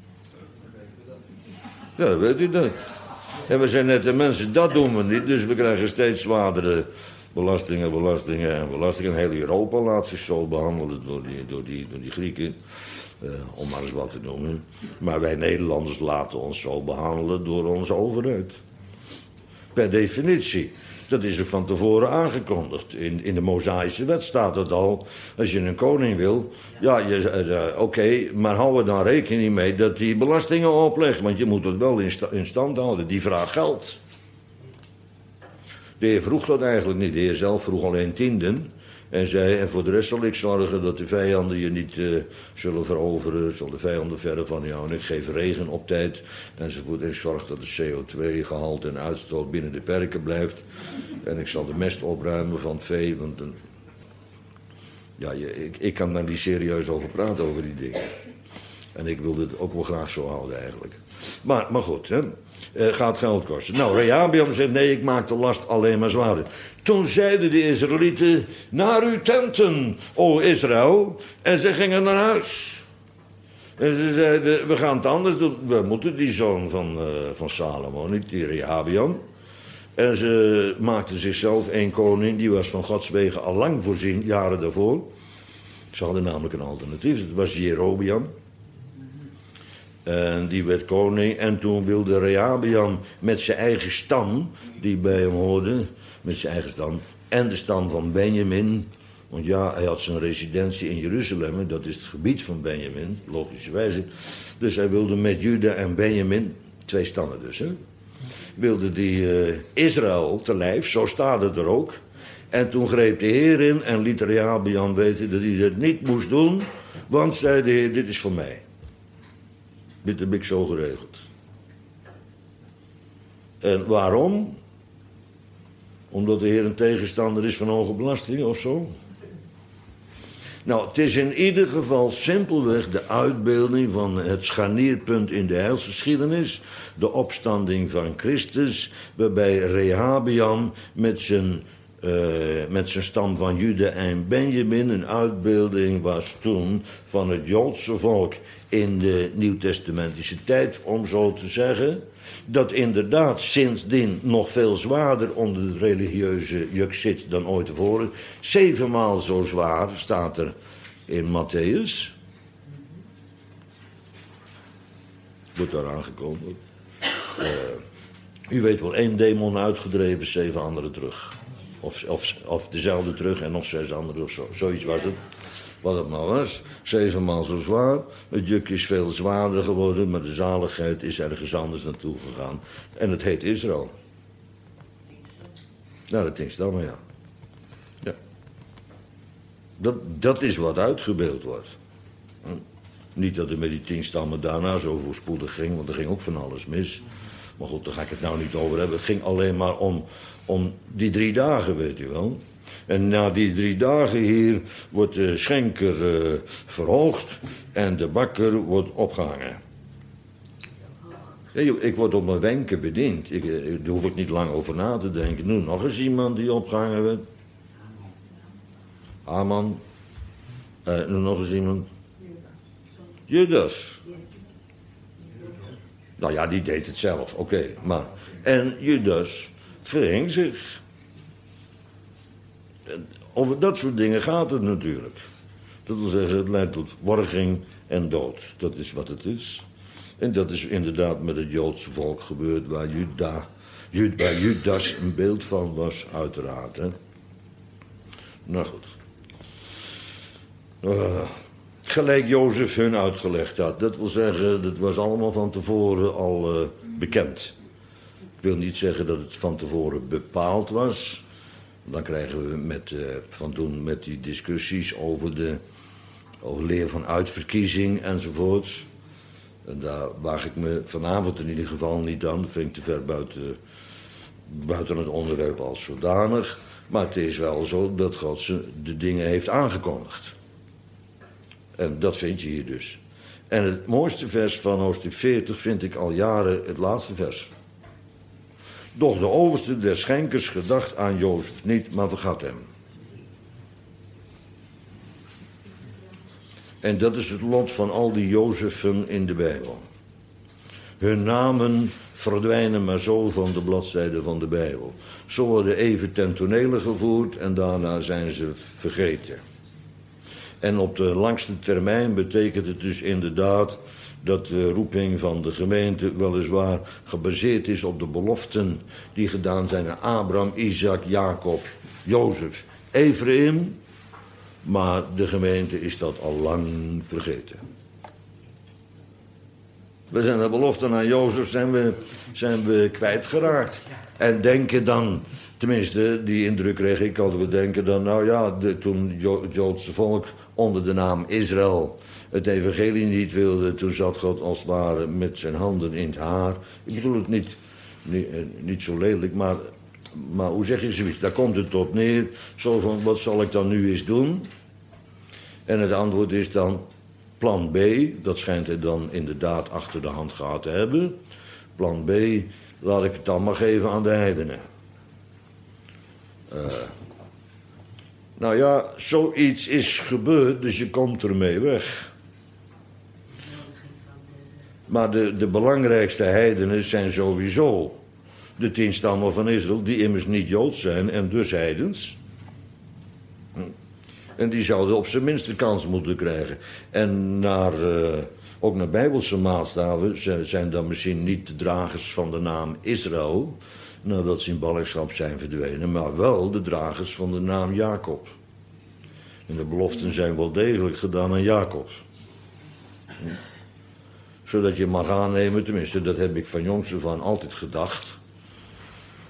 Ja, dat weet u dat. En we zijn net de mensen, dat doen we niet. Dus we krijgen steeds zwaardere belastingen. Heel Europa laat zich zo behandelen door die Grieken. Om maar eens wat te noemen. Maar wij Nederlanders laten ons zo behandelen door onze overheid. Per definitie. Dat is ook van tevoren aangekondigd. In de Mosaïsche wet staat het al. Als je een koning wil. Ja, oké, maar hou er dan rekening mee dat hij belastingen oplegt. Want je moet het wel in stand houden. Die vraagt geld. De heer vroeg dat eigenlijk niet. De heer zelf vroeg alleen 10. En zei, en voor de rest zal ik zorgen dat de vijanden je niet zullen veroveren. Zal de vijanden verder van jou. En ik geef regen op tijd. Enzovoort. En ik zorg dat de CO2-gehalte en uitstoot binnen de perken blijft. En ik zal de mest opruimen van het vee. Want ja, ik kan daar niet serieus over praten, over die dingen. En ik wil dit ook wel graag zo houden eigenlijk. Maar goed, hè. Gaat geld kosten. Nou, Rehabeam zegt, nee, ik maak de last alleen maar zwaarder. Toen zeiden de Israëlieten, naar uw tenten, o Israël. En ze gingen naar huis. En ze zeiden, we gaan het anders doen. We moeten die zoon van Salomo, niet die Rehabeam. En ze maakten zichzelf een koning, die was van Gods wegen al lang voorzien, jaren daarvoor. Ze hadden namelijk een alternatief, het was Jerobeam. En die werd koning. En toen wilde Rehabeam met zijn eigen stam, die bij hem hoorde, met zijn eigen stam, en de stam van Benjamin. Want ja, hij had zijn residentie in Jeruzalem, dat is het gebied van Benjamin, logischerwijze. Dus hij wilde met Juda en Benjamin, 2 stammen dus, hè. wilde die Israël te lijf, zo staat het er ook. En toen greep de Heer in en liet Rehabeam weten dat hij dat niet moest doen, want, zei de Heer, dit is voor mij. Dit heb ik zo geregeld. En waarom? Omdat de Heer een tegenstander is van hoge belastingen of zo? Nou, het is in ieder geval simpelweg de uitbeelding van het scharnierpunt in de heilsgeschiedenis. De opstanding van Christus, waarbij Rehabeam met zijn stam van Juda en Benjamin een uitbeelding was toen van het Joodse volk in de nieuwtestamentische tijd, om zo te zeggen. Dat inderdaad sindsdien nog veel zwaarder onder het religieuze juk zit dan ooit tevoren. 7 maal zo zwaar staat er in Matthäus. Wordt daar aangekomen. U weet wel, 1 demon uitgedreven, 7 anderen terug. Of dezelfde terug en nog 6 anderen of zo. Zoiets was het. Wat het maar was. 7 maal zo zwaar. Het juk is veel zwaarder geworden, maar de zaligheid is ergens anders naartoe gegaan. En het heet Israël. Nou, dat is dan maar ja. Dat is wat uitgebeeld wordt. Niet dat het met die 10 stammen daarna zo voorspoedig ging, want er ging ook van alles mis. Maar goed, daar ga ik het nou niet over hebben. Het ging alleen maar om die 3 dagen, weet u wel. En na die 3 dagen hier wordt de schenker verhoogd en de bakker wordt opgehangen. Ik word op mijn wenken bediend. Daar hoef ik niet lang over na te denken. Nu nog eens iemand die opgehangen werd. Haman. Nu nog eens iemand. Judas. Nou ja, die deed het zelf, oké. Maar en Judas verhing zich. Over dat soort dingen gaat het natuurlijk. Dat wil zeggen, het leidt tot worging en dood. Dat is wat het is. En dat is inderdaad met het Joodse volk gebeurd, waar Judas een beeld van was, uiteraard. Hè? Nou goed. Gelijk Jozef hun uitgelegd had. Dat wil zeggen, dat was allemaal van tevoren al bekend. Ik wil niet zeggen dat het van tevoren bepaald was. Dan krijgen we van doen met die discussies over leer van uitverkiezing enzovoorts. En daar waag ik me vanavond in ieder geval niet aan. Dat vind ik te ver buiten het onderwerp als zodanig. Maar het is wel zo dat God de dingen heeft aangekondigd. En dat vind je hier dus. En het mooiste vers van hoofdstuk 40 vind ik al jaren het laatste vers. Doch de overste der schenkers gedacht aan Jozef niet, maar vergat hem. En dat is het lot van al die Jozefen in de Bijbel. Hun namen verdwijnen maar zo van de bladzijden van de Bijbel. Ze worden even ten tonele gevoerd en daarna zijn ze vergeten. En op de langste termijn betekent het dus inderdaad dat de roeping van de gemeente weliswaar gebaseerd is op de beloften die gedaan zijn aan Abraham, Isaac, Jacob, Jozef, Ephraim. Maar de gemeente is dat al lang vergeten. We zijn de beloften aan Jozef zijn we kwijtgeraakt. En denken dan, tenminste die indruk kreeg ik al, we denken dan, nou ja, toen het Joodse volk onder de naam Israël het evangelie niet wilde, toen zat God als het ware met zijn handen in het haar. Ik bedoel het niet zo lelijk, maar hoe zeg je zoiets? Daar komt het op neer. Zo van, wat zal ik dan nu eens doen? En het antwoord is dan plan B. Dat schijnt hij dan inderdaad achter de hand gehad te hebben. Plan B, laat ik het dan maar geven aan de heidenen. Nou ja, zoiets is gebeurd, dus je komt ermee weg. Maar de belangrijkste heidenen zijn sowieso de 10 stammen van Israël, die immers niet Joods zijn en dus heidens. En die zouden op zijn minst de kans moeten krijgen. En ook naar Bijbelse maatstaven zijn dan misschien niet de dragers van de naam Israël, nadat ze in ballingschap zijn verdwenen, maar wel de dragers van de naam Jacob. En de beloften zijn wel degelijk gedaan aan Jacob. Zodat je mag aannemen, tenminste dat heb ik van jongs af aan altijd gedacht,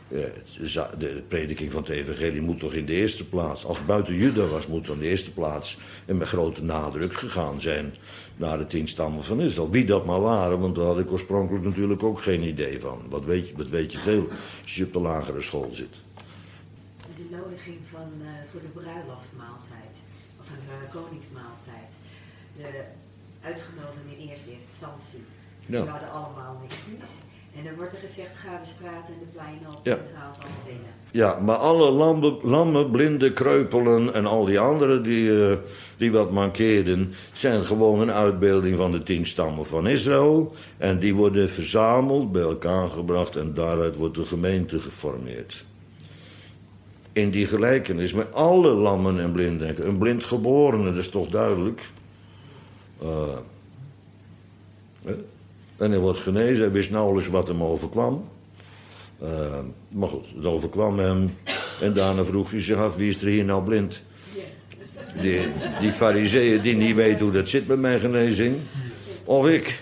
De prediking van het evangelie moet toch in de eerste plaats, als het buiten Juda was, moet dan in de eerste plaats en met grote nadruk gegaan zijn naar de 10 stammen van Israël. Wie dat maar waren, want daar had ik oorspronkelijk natuurlijk ook geen idee van. Wat weet je veel als je op de lagere school zit. De nodiging voor de bruiloftsmaaltijd, of een koningsmaaltijd. De uitgenodigden in eerste instantie, die hadden allemaal een excuus. En dan wordt er gezegd, ga de straat en de pleinen op en ga ons allemaal binnen. Ja, maar alle lammen, blinden, kreupelen en al die anderen die wat mankeerden, zijn gewoon een uitbeelding van de 10 stammen van Israël. En die worden verzameld, bij elkaar gebracht en daaruit wordt de gemeente geformeerd. In die gelijkenis met alle lammen en blinden, een blind geborene, dat is toch duidelijk. En hij wordt genezen, hij wist nauwelijks wat hem overkwam. Maar goed, het overkwam hem. En daarna vroeg hij zich af, wie is er hier nou blind? Die fariseeën die niet weten hoe dat zit met mijn genezing. Of ik.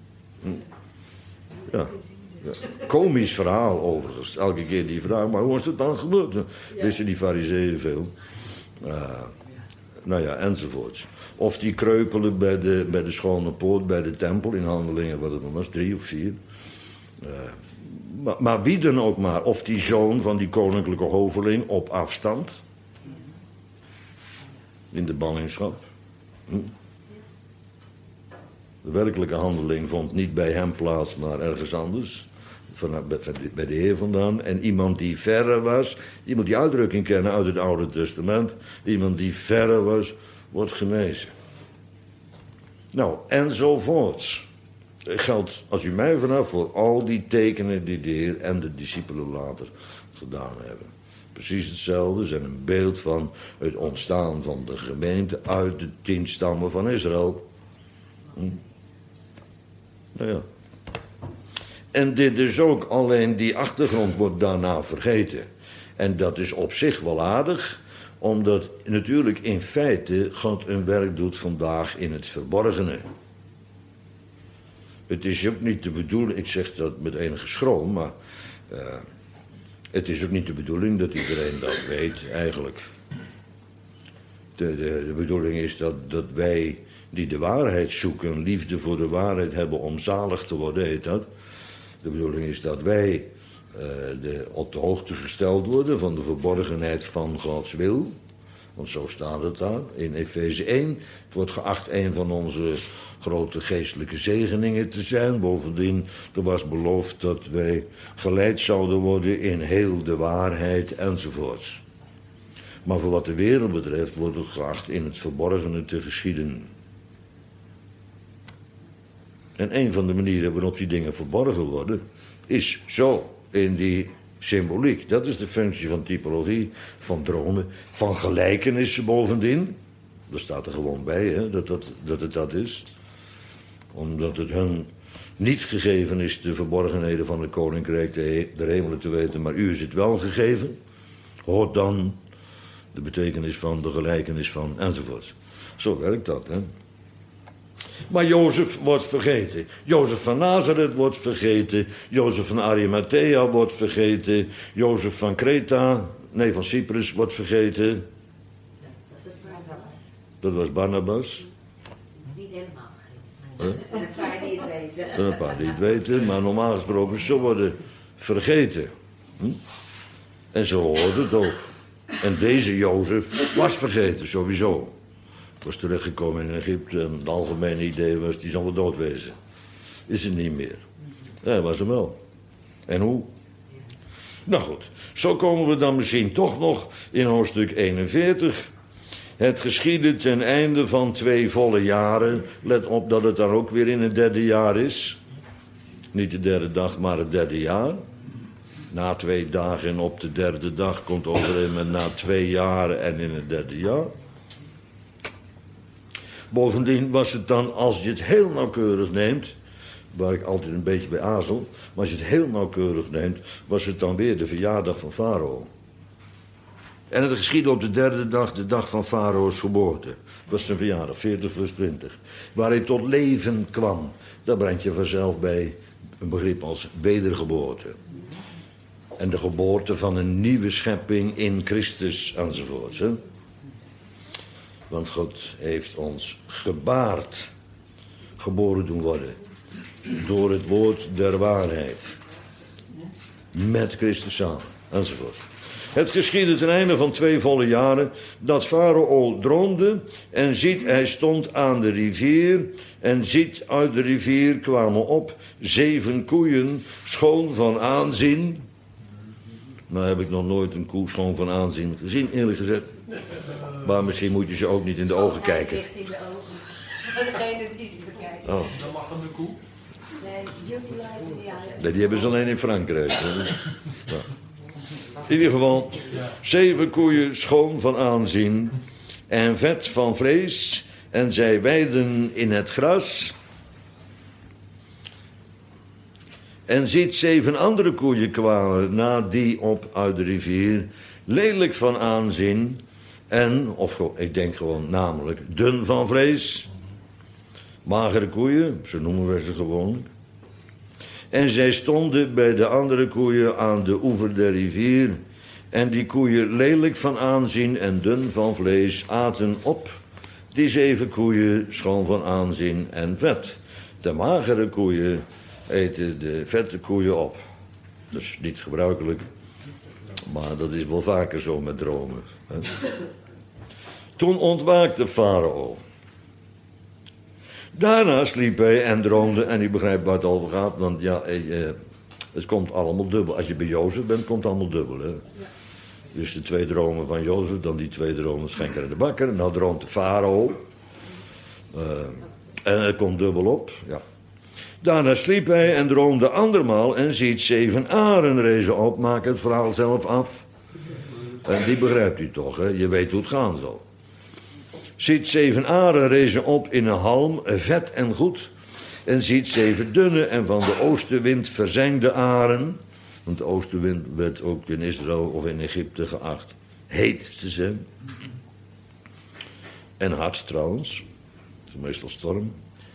Ja. Komisch verhaal overigens. Elke keer die vraag, maar hoe is het dan gebeurd? Wisten die fariseeën veel. Nou ja, enzovoorts. Of die kreupelen bij de schone poort, bij de tempel, in Handelingen, wat het nog was, 3 of 4. Maar wie dan ook maar. Of die zoon van die koninklijke hoveling op afstand. In de ballingschap. De werkelijke handeling vond niet bij hem plaats, maar ergens anders. Bij de Heer vandaan. En iemand die verre was, je moet die uitdrukking kennen uit het Oude Testament. Iemand die verre was, wordt genezen. Nou, enzovoorts. Dat geldt, als u mij vanaf, voor al die tekenen die de Heer en de discipelen later gedaan hebben. Precies hetzelfde, zijn een beeld van het ontstaan van de gemeente uit de 10 stammen van Israël. Nou ja. En dit dus ook, alleen die achtergrond wordt daarna vergeten. En dat is op zich wel aardig, omdat natuurlijk in feite God een werk doet vandaag in het verborgene. Het is ook niet de bedoeling, ik zeg dat met enige schroom, maar het is ook niet de bedoeling dat iedereen dat weet, eigenlijk. De bedoeling is dat wij die de waarheid zoeken, liefde voor de waarheid hebben om zalig te worden, heet dat. De bedoeling is dat wij op de hoogte gesteld worden van de verborgenheid van Gods wil. Want zo staat het daar in Efeze 1. Het wordt geacht een van onze grote geestelijke zegeningen te zijn. Bovendien, er was beloofd dat wij geleid zouden worden in heel de waarheid enzovoorts. Maar voor wat de wereld betreft wordt het geacht in het verborgene te geschieden. En een van de manieren waarop die dingen verborgen worden, is zo, in die symboliek. Dat is de functie van typologie, van dromen, van gelijkenissen bovendien. Dat staat er gewoon bij, hè, dat het dat is. Omdat het hun niet gegeven is de verborgenheden van het koninkrijk der hemelen te weten, maar u is het wel gegeven. Hoort dan de betekenis van, de gelijkenis van, enzovoort. Zo werkt dat, hè. Maar Jozef wordt vergeten. Jozef van Nazareth wordt vergeten. Jozef van Arimathea wordt vergeten. Jozef van van Cyprus wordt vergeten. Dat was Barnabas. Niet helemaal vergeten. En een paar die het weten. En een paar die het weten, maar normaal gesproken ze worden vergeten. En zo hoort het ook. En deze Jozef was vergeten, sowieso. Was terechtgekomen in Egypte en het algemene idee was, die zal wel dood wezen. Is het niet meer. Ja, hij was er wel. En hoe? Nou goed, zo komen we dan misschien toch nog in hoofdstuk 41. Het geschiedde ten einde van 2 volle jaren. Let op dat het dan ook weer in het 3e jaar is. Niet de 3e dag, maar het 3e jaar. Na 2 dagen en op de 3e dag komt overeen met na 2 jaren en in het 3e jaar. Bovendien was het dan, als je het heel nauwkeurig neemt, waar ik altijd een beetje bij aarzel, maar als je het heel nauwkeurig neemt, was het dan weer de verjaardag van Farao. En het geschiedde op de 3e dag, de dag van Farao's geboorte. Dat was zijn verjaardag, 40 plus 20. Waar hij tot leven kwam. Daar brengt je vanzelf bij een begrip als wedergeboorte. En de geboorte van een nieuwe schepping in Christus enzovoort. Hè? Want God heeft ons gebaard, geboren doen worden. Door het woord der waarheid. Met Christus samen, enzovoort. Het geschiedde ten einde van 2 volle jaren dat Farao droomde en ziet, hij stond aan de rivier en ziet, uit de rivier kwamen op 7 koeien schoon van aanzien. Nou heb ik nog nooit een koe schoon van aanzien gezien, eerlijk gezegd. Maar misschien moet je ze ook niet in de ogen kijken. Dicht in de ogen. Degene die het bekijkt. Oh. Dan mag een koe. Nee, utilize die aan. Nee, die hebben ze alleen in Frankrijk. Ja. In ieder geval, 7 koeien schoon van aanzien en vet van vlees. En zij weiden in het gras. En ziet 7 andere koeien kwamen na die op uit de rivier. Lelijk van aanzien. En, of ik denk gewoon namelijk, dun van vlees. Magere koeien, zo noemen we ze gewoon. En zij stonden bij de andere koeien aan de oever der rivier. En die koeien, lelijk van aanzien en dun van vlees, aten op. Die 7 koeien, schoon van aanzien en vet. De magere koeien eten de vette koeien op. Dat is niet gebruikelijk. Maar dat is wel vaker zo met dromen. Hè? Toen ontwaakte Farao. Daarna sliep hij en droomde, en u begrijpt waar het over gaat, want ja, het komt allemaal dubbel. Als je bij Jozef bent, komt het allemaal dubbel. Hè? Dus de 2 dromen van Jozef, dan die 2 dromen Schenker en de Bakker. Nou droomt de Farao. En het komt dubbel op, ja. Daarna sliep hij en droomde andermaal en ziet 7 aren rezen op. Maak het verhaal zelf af. En die begrijpt u toch, hè? Je weet hoe het gaan zal. Ziet 7 aren rezen op in een halm, vet en goed. En ziet 7 dunne en van de oostenwind verzengde aren. Want de oostenwind werd ook in Israël of in Egypte geacht heet te zijn. En hard trouwens. Meestal storm.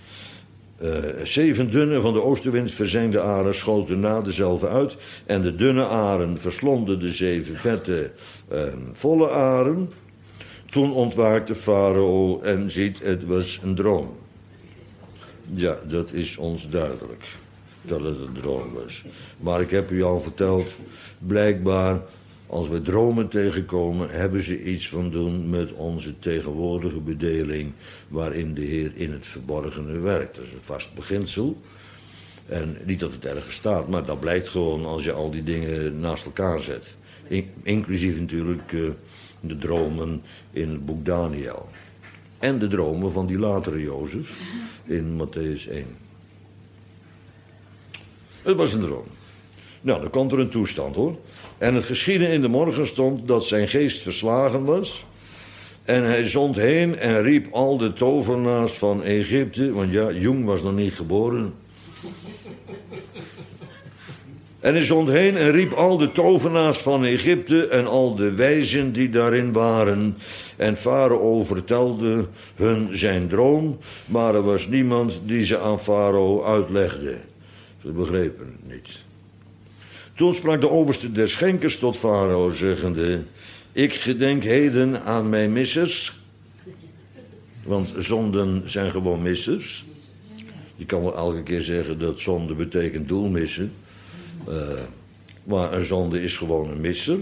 7 dunne van de oostenwind verzengde aren schoten na dezelfde uit. En de dunne aren verslonden de 7 vette volle aren. Toen ontwaakte Farao en ziet, het was een droom. Ja, dat is ons duidelijk. Dat het een droom was. Maar ik heb u al verteld, blijkbaar, als we dromen tegenkomen, hebben ze iets van doen met onze tegenwoordige bedeling, waarin de Heer in het verborgene werkt. Dat is een vast beginsel. En niet dat het ergens staat, maar dat blijkt gewoon als je al die dingen naast elkaar zet. Inclusief natuurlijk de dromen in het boek Daniel. En de dromen van die latere Jozef in Mattheüs 1. Het was een droom. Nou, dan komt er een toestand hoor. En het geschiedde in de morgenstond dat zijn geest verslagen was. En hij zond heen en riep al de tovenaars van Egypte. Want ja, Jong was nog niet geboren. En hij zond heen en riep al de tovenaars van Egypte en al de wijzen die daarin waren. En Farao vertelde hun zijn droom, maar er was niemand die ze aan Farao uitlegde. Ze begrepen het niet. Toen sprak de overste der schenkers tot Farao, zeggende: ik gedenk heden aan mijn missers. Want zonden zijn gewoon missers. Je kan wel elke keer zeggen dat zonde betekent doelmissen. Maar een zonde is gewoon een misser.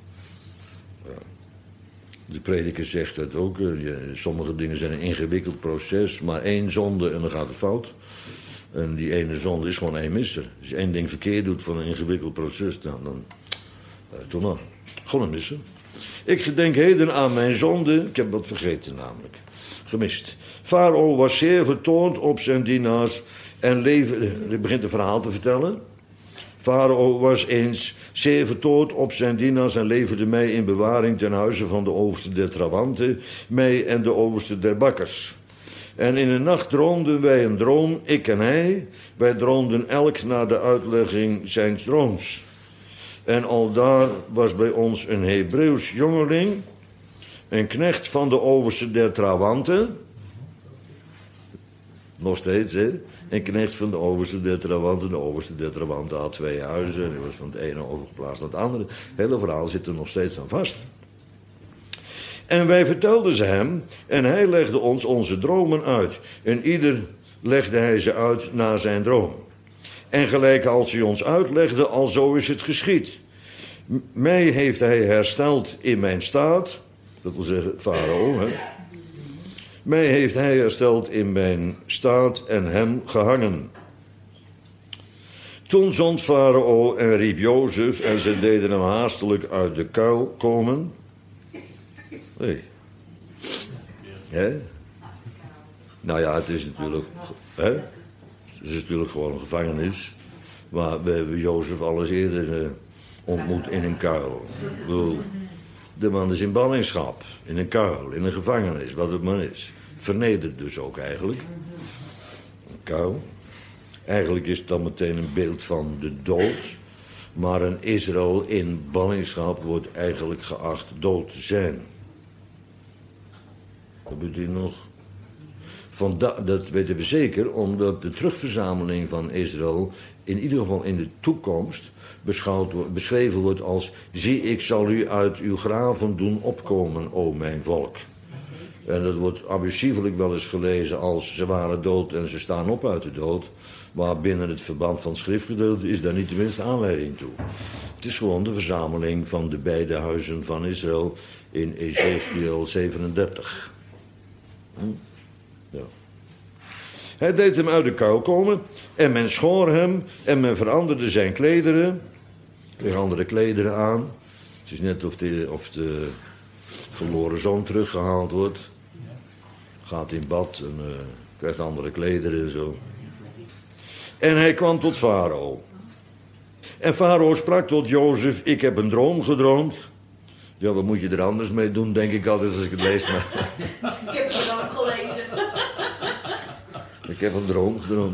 De prediker zegt dat ook. Sommige dingen zijn een ingewikkeld proces, maar 1 zonde en dan gaat het fout. En die ene zonde is gewoon 1 misser. Als je 1 ding verkeerd doet van een ingewikkeld proces, dan toch maar. Gewoon een misser. Ik gedenk heden aan mijn zonde. Ik heb wat vergeten namelijk. Gemist. Farao was zeer vertoornd op zijn dienaars en hij begint een verhaal te vertellen. Farao was eens zeer vertoornd op zijn dienaars en leverde mij in bewaring ten huize van de overste der trawanten, mij en de overste der bakkers. En in de nacht droomden wij een droom, ik en hij. Wij droomden elk naar de uitlegging zijns drooms. En aldaar was bij ons een Hebreeuws jongeling, een knecht van de overste der trawanten. Nog steeds, hè? En knecht van de overste der Trawanten. De overste der Trawanten had 2 huizen. En hij was van het ene overgeplaatst naar het andere. Het hele verhaal zit er nog steeds aan vast. En wij vertelden ze hem. En hij legde ons onze dromen uit. En ieder legde hij ze uit naar zijn droom. En gelijk als hij ons uitlegde, alzo is het geschied. Mij heeft hij hersteld in mijn staat. Dat wil zeggen, Farao, hè? Mij heeft hij hersteld in mijn staat en hem gehangen. Toen zond Farao en riep Jozef en ze deden hem haastelijk uit de kuil komen. Hey. Hè? Nou ja, het is natuurlijk... Hè? Het is natuurlijk gewoon een gevangenis. Maar we hebben Jozef al eens eerder ontmoet in een kuil. Ik bedoel, de man is in ballingschap, in een kuil, in een gevangenis, wat het maar is. Vernederd dus ook eigenlijk. Een kuil. Eigenlijk is het dan meteen een beeld van de dood. Maar een Israël in ballingschap wordt eigenlijk geacht dood te zijn. Wat bedoelt u nog? Dat weten we zeker, omdat de terugverzameling van Israël in ieder geval in de toekomst beschreven wordt als: zie, ik zal u uit uw graven doen opkomen, o mijn volk. En dat wordt abusievelijk wel eens gelezen als: ze waren dood en ze staan op uit de dood. Maar binnen het verband van het schriftgedeelte is daar niet de minste aanleiding toe. Het is gewoon de verzameling van de beide huizen van Israël in Ezekiel 37. Ja. Hij deed hem uit de kuil komen en men schoor hem en men veranderde zijn klederen. Kreeg andere klederen aan. Het is net of de verloren zoon teruggehaald wordt. Gaat in bad en krijgt andere klederen en zo. En hij kwam tot Farao. En Farao sprak tot Jozef: ik heb een droom gedroomd. Ja, wat moet je er anders mee doen, denk ik altijd als ik het lees. Maar... Ik heb het ook gelezen. Ik heb een droom gedroomd.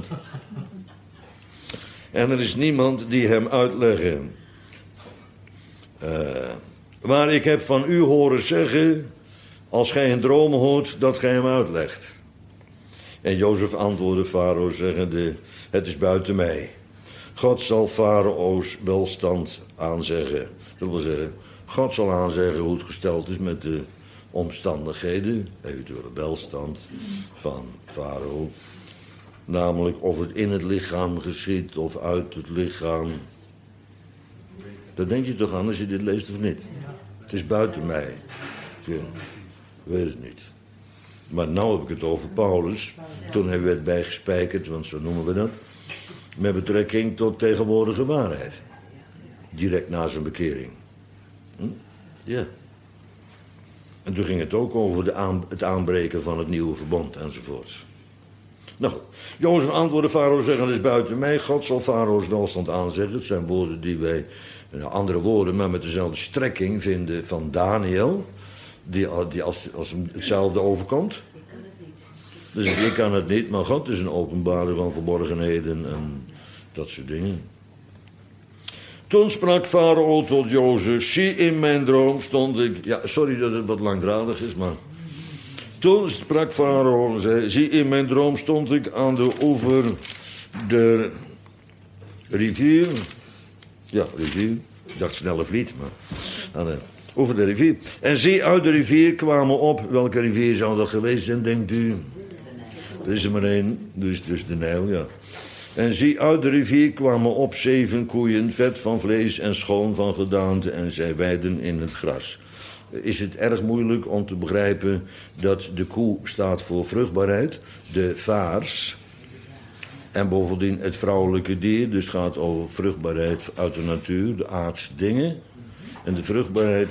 En er is niemand die hem uitleggen. Maar ik heb van u horen zeggen, als gij een droom hoort, dat gij hem uitlegt. En Jozef antwoordde Farao zeggende: het is buiten mij. God zal Farao's welstand aanzeggen. Dat wil zeggen, God zal aanzeggen hoe het gesteld is met de omstandigheden, eventuele welstand van Farao. Namelijk of het in het lichaam geschiet of uit het lichaam. Dat denk je toch aan als je dit leest of niet? Het is buiten mij. Ja, ik weet het niet. Maar nou heb ik het over Paulus. Toen hij werd bijgespijkerd, want zo noemen we dat. Met betrekking tot tegenwoordige waarheid. Direct na zijn bekering. Ja. En toen ging het ook over het aanbreken van het nieuwe verbond enzovoorts. Nou goed. Jozef antwoordde Farao zeggen: het is buiten mij. God zal Farao's welstand aanzeggen. Het zijn woorden die wij, andere woorden, maar met dezelfde strekking vinden van Daniel. Die als hem hetzelfde overkomt. Dus ik kan het niet, maar God is een openbaarder van verborgenheden en dat soort dingen. Toen sprak Farao tot Jozef: zie, in mijn droom stond ik... Ja, sorry dat het wat langdradig is, maar... Toen sprak Farao en zei: zie, in mijn droom stond ik aan de oever der rivier. Ja, rivier. Ik dacht snelle vliet, maar... aan de oever der rivier. En zie, uit de rivier kwamen op... Welke rivier zou dat geweest zijn, denkt u? Er is er maar één, dus de Nijl, ja. En zie, uit de rivier kwamen op 7 koeien, vet van vlees en schoon van gedaante, en zij weidden in het gras. Is het erg moeilijk om te begrijpen dat de koe staat voor vruchtbaarheid, de vaars, en bovendien het vrouwelijke dier, dus het gaat over vruchtbaarheid uit de natuur, de aardse dingen. En de vruchtbaarheid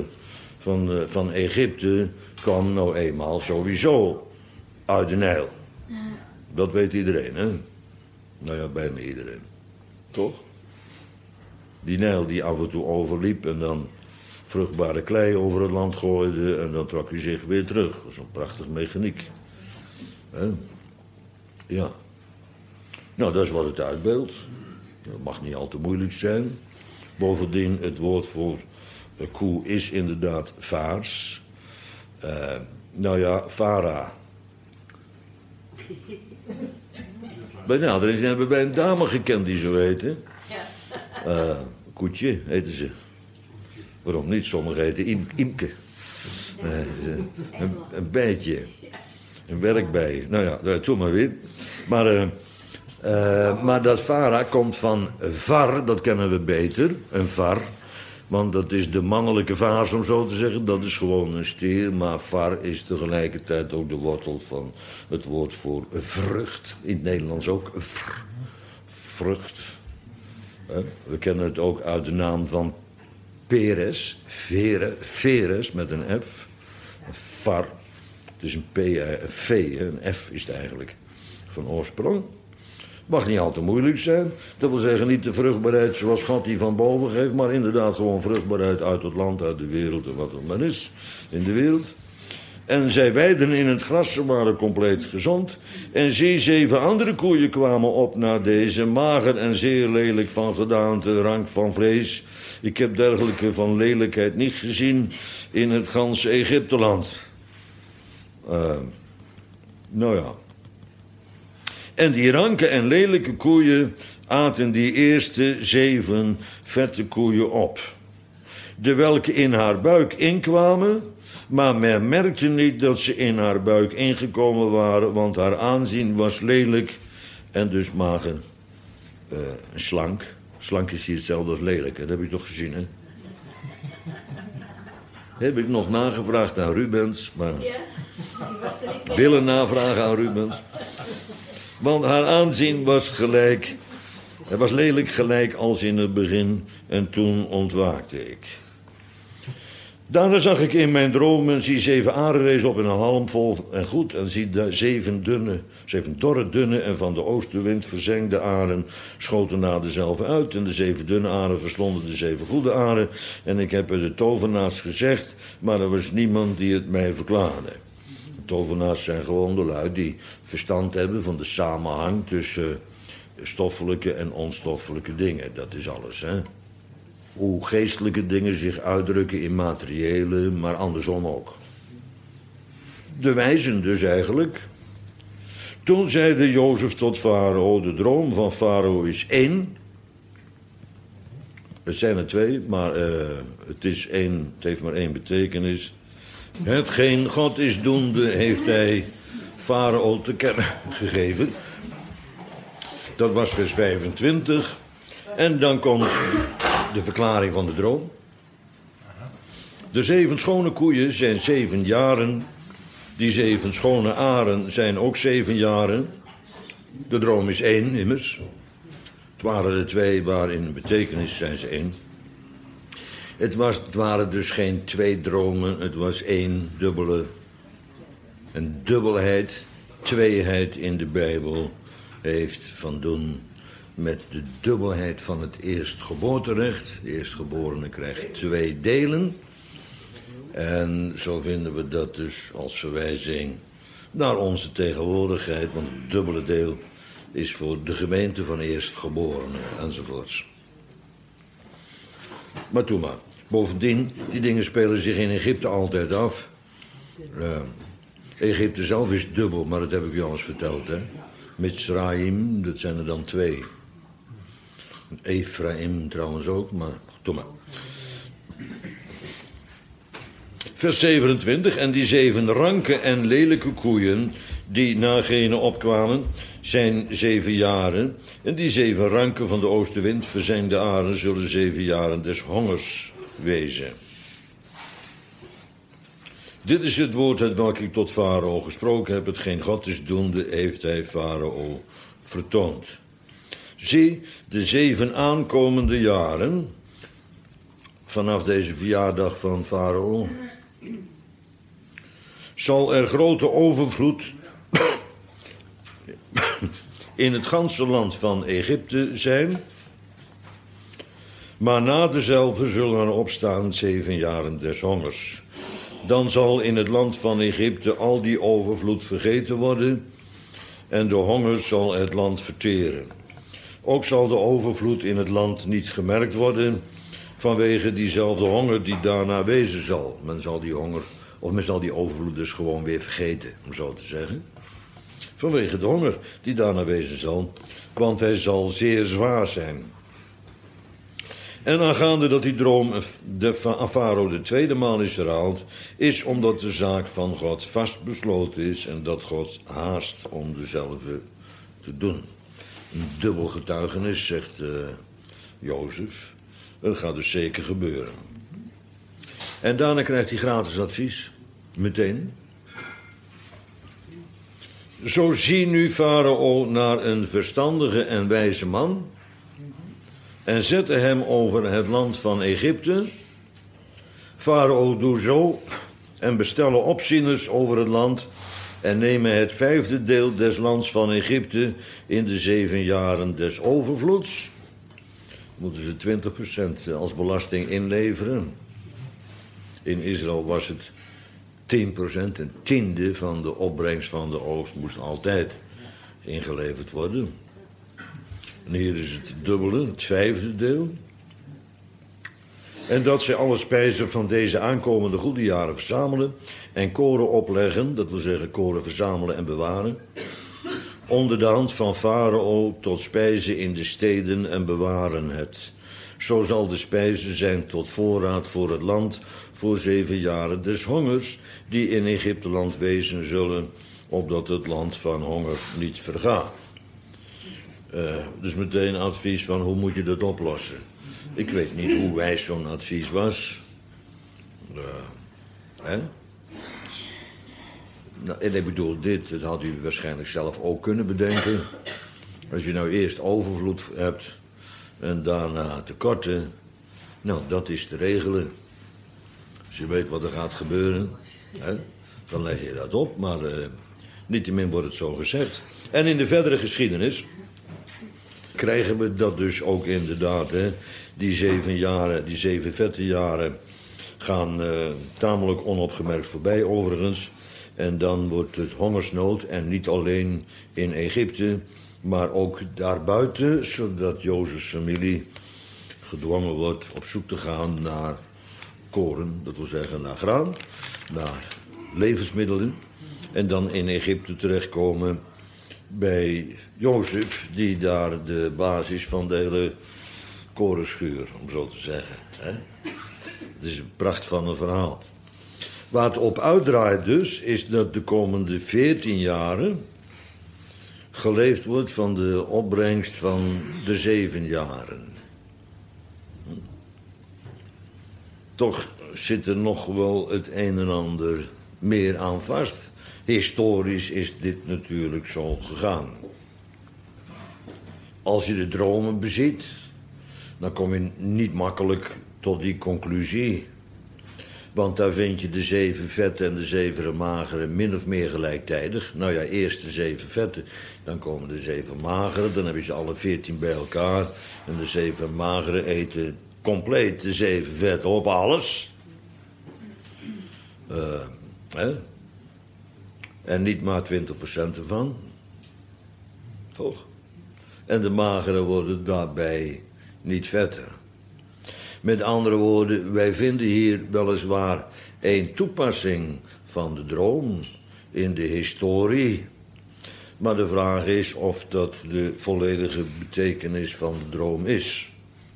van Egypte kwam nou eenmaal sowieso uit de Nijl. Dat weet iedereen, hè? Nou ja, bijna iedereen. Toch? Die Nijl die af en toe overliep en dan vruchtbare klei over het land gooide en dan trok hij zich weer terug. Dat is een prachtige mechaniek. Hè? Ja. Nou, dat is wat het uitbeeldt. Dat mag niet al te moeilijk zijn. Bovendien, het woord voor koe is inderdaad vaars. Nou ja, Fara. Bij nadering hebben wij een dame gekend die zo heette. Koetje heette ze. Waarom niet? Sommigen heten Imke. Een bijtje. Een werkbij. Nou ja, doe maar weer. Maar dat vara komt van var, dat kennen we beter. Een var. Want dat is de mannelijke vaas, om zo te zeggen. Dat is gewoon een stier. Maar var is tegelijkertijd ook de wortel van het woord voor vrucht. In het Nederlands ook. Vrucht. We kennen het ook uit de naam van Peres. Veres met een F. Var. Het is een P, een V, een F is het eigenlijk. Van oorsprong. Mag niet al te moeilijk zijn. Dat wil zeggen niet de vruchtbaarheid zoals God die van boven geeft, maar inderdaad gewoon vruchtbaarheid uit het land, uit de wereld en wat er maar is in de wereld. En zij weidden in het gras, ze waren compleet gezond. En zie, 7 andere koeien kwamen op naar deze, mager en zeer lelijk van gedaante, rank van vlees. Ik heb dergelijke van lelijkheid niet gezien in het ganse Egypteland. Nou ja. En die ranke en lelijke koeien aten die eerste 7 vette koeien op. De welke in haar buik inkwamen, maar men merkte niet dat ze in haar buik ingekomen waren, want haar aanzien was lelijk en dus mager. Slank. Slank is hier hetzelfde als lelijk, hè? Dat heb je toch gezien, hè? Heb ik nog nagevraagd aan Rubens, maar willen navragen aan Rubens. Want haar aanzien was gelijk, het was lelijk gelijk als in het begin en toen ontwaakte ik. Daarna zag ik in mijn dromen, zie 7 aren rezen op in een halm vol en goed en zie 7 dorre, dunne en van de oostenwind verzengde aren schoten na dezelfde uit en de 7 dunne aren verslonden de 7 goede aren en ik heb het de tovenaars gezegd, maar er was niemand die het mij verklaarde. Tovenaars zijn gewoon de lui die verstand hebben van de samenhang tussen stoffelijke en onstoffelijke dingen. Dat is alles, hè. Hoe geestelijke dingen zich uitdrukken in materiële, maar andersom ook. De wijzen dus eigenlijk. Toen zeide Jozef tot Farao, de droom van Farao is 1. Het zijn er 2, maar het is 1, het heeft maar 1 betekenis. Hetgeen God is doende, heeft hij Farao te kennen gegeven. Dat was vers 25. En dan komt de verklaring van de droom. De 7 schone koeien zijn 7 jaren. Die 7 schone aren zijn ook 7 jaren. De droom is 1 immers. Het waren er 2, maar in betekenis zijn ze 1. Het waren dus geen 2 dromen, het was 1 dubbele. Een dubbelheid, tweeheid in de Bijbel heeft van doen met de dubbelheid van het eerstgeboorterecht. De eerstgeborene krijgt 2 delen. En zo vinden we dat dus als verwijzing naar onze tegenwoordigheid, want het dubbele deel is voor de gemeente van eerstgeborenen enzovoorts. Maar toe maar. Bovendien, die dingen spelen zich in Egypte altijd af. Egypte zelf is dubbel, maar dat heb ik u al eens verteld, hè. Mitzraim, dat zijn er dan 2. Ephraim trouwens ook, maar toe maar. Vers 27, en die 7 ranke en lelijke koeien die na gene opkwamen, zijn 7 jaren. En die 7 ranken van de oostenwind verzengde aren zullen 7 jaren des hongers wezen. Dit is het woord uit welk ik tot Farao gesproken heb. Hetgeen God is doende, heeft hij Farao vertoond. Zie, de 7 aankomende jaren, vanaf deze verjaardag van Farao, zal er grote overvloed in het ganse land van Egypte zijn. Maar na dezelfde zullen er opstaan 7 jaren des hongers. Dan zal in het land van Egypte al die overvloed vergeten worden en de honger zal het land verteren. Ook zal de overvloed in het land niet gemerkt worden vanwege diezelfde honger die daarna wezen zal. Men zal die honger, of men zal die overvloed dus gewoon weer vergeten, om zo te zeggen. vanwege de honger die daarna wezen zal, want hij zal zeer zwaar zijn. En aangaande dat die droom aan Farao de tweede maal is herhaald, is omdat de zaak van God vastbesloten is en dat God haast om dezelfde te doen. Een dubbel getuigenis, zegt Jozef. Dat gaat dus zeker gebeuren. En daarna krijgt hij gratis advies. Meteen. Zo zie nu Farao naar een verstandige en wijze man en zette hem over het land van Egypte. Farao doe zo en bestellen opzieners over het land en nemen het 5e deel des lands van Egypte in de 7 jaren des overvloeds. Moeten ze 20% als belasting inleveren. In Israël was het 10%, een tiende van de opbrengst van de oogst moest altijd ingeleverd worden. En hier is het dubbele, het 5e deel. En dat zij alle spijzen van deze aankomende goede jaren verzamelen en koren opleggen, dat wil zeggen koren verzamelen en bewaren, onder de hand van Farao tot spijzen in de steden en bewaren het. Zo zal de spijze zijn tot voorraad voor het land voor 7 jaren des hongers, die in Egypteland wezen zullen, opdat het land van honger niet vergaat. Dus meteen advies van hoe moet je dat oplossen. Ik weet niet hoe wijs zo'n advies was. Nou, en ik bedoel, dat had u waarschijnlijk zelf ook kunnen bedenken. Als je nou eerst overvloed hebt en daarna tekorten, nou, dat is te regelen. Als je weet wat er gaat gebeuren, dan leg je dat op, maar niettemin wordt het zo gezegd. En in de verdere geschiedenis krijgen we dat dus ook inderdaad. Die 7 jaren, die 7 vette jaren gaan tamelijk onopgemerkt voorbij overigens. En dan wordt het hongersnood en niet alleen in Egypte, maar ook daarbuiten, zodat Jozefs familie gedwongen wordt op zoek te gaan naar koren, dat wil zeggen naar graan, naar levensmiddelen. En dan in Egypte terechtkomen bij Jozef, die daar de basis van de hele korenschuur, om zo te zeggen. Het is een pracht van een verhaal. Waar het op uitdraait dus, is dat de komende 14 jaren geleefd wordt van de opbrengst van de 7 jaren. Toch zit er nog wel het een en ander meer aan vast. Historisch is dit natuurlijk zo gegaan. Als je de dromen beziet, dan kom je niet makkelijk tot die conclusie. Want daar vind je de 7 vette en de 7 magere min of meer gelijktijdig. Nou ja, eerst de 7 vette, dan komen de 7 magere. Dan heb je ze alle 14 bij elkaar. En de 7 magere eten compleet de 7 vette op alles. En niet maar 20% ervan. Toch? En de magere worden daarbij niet vetter. Met andere woorden, wij vinden hier weliswaar een toepassing van de droom in de historie. Maar de vraag is of dat de volledige betekenis van de droom is.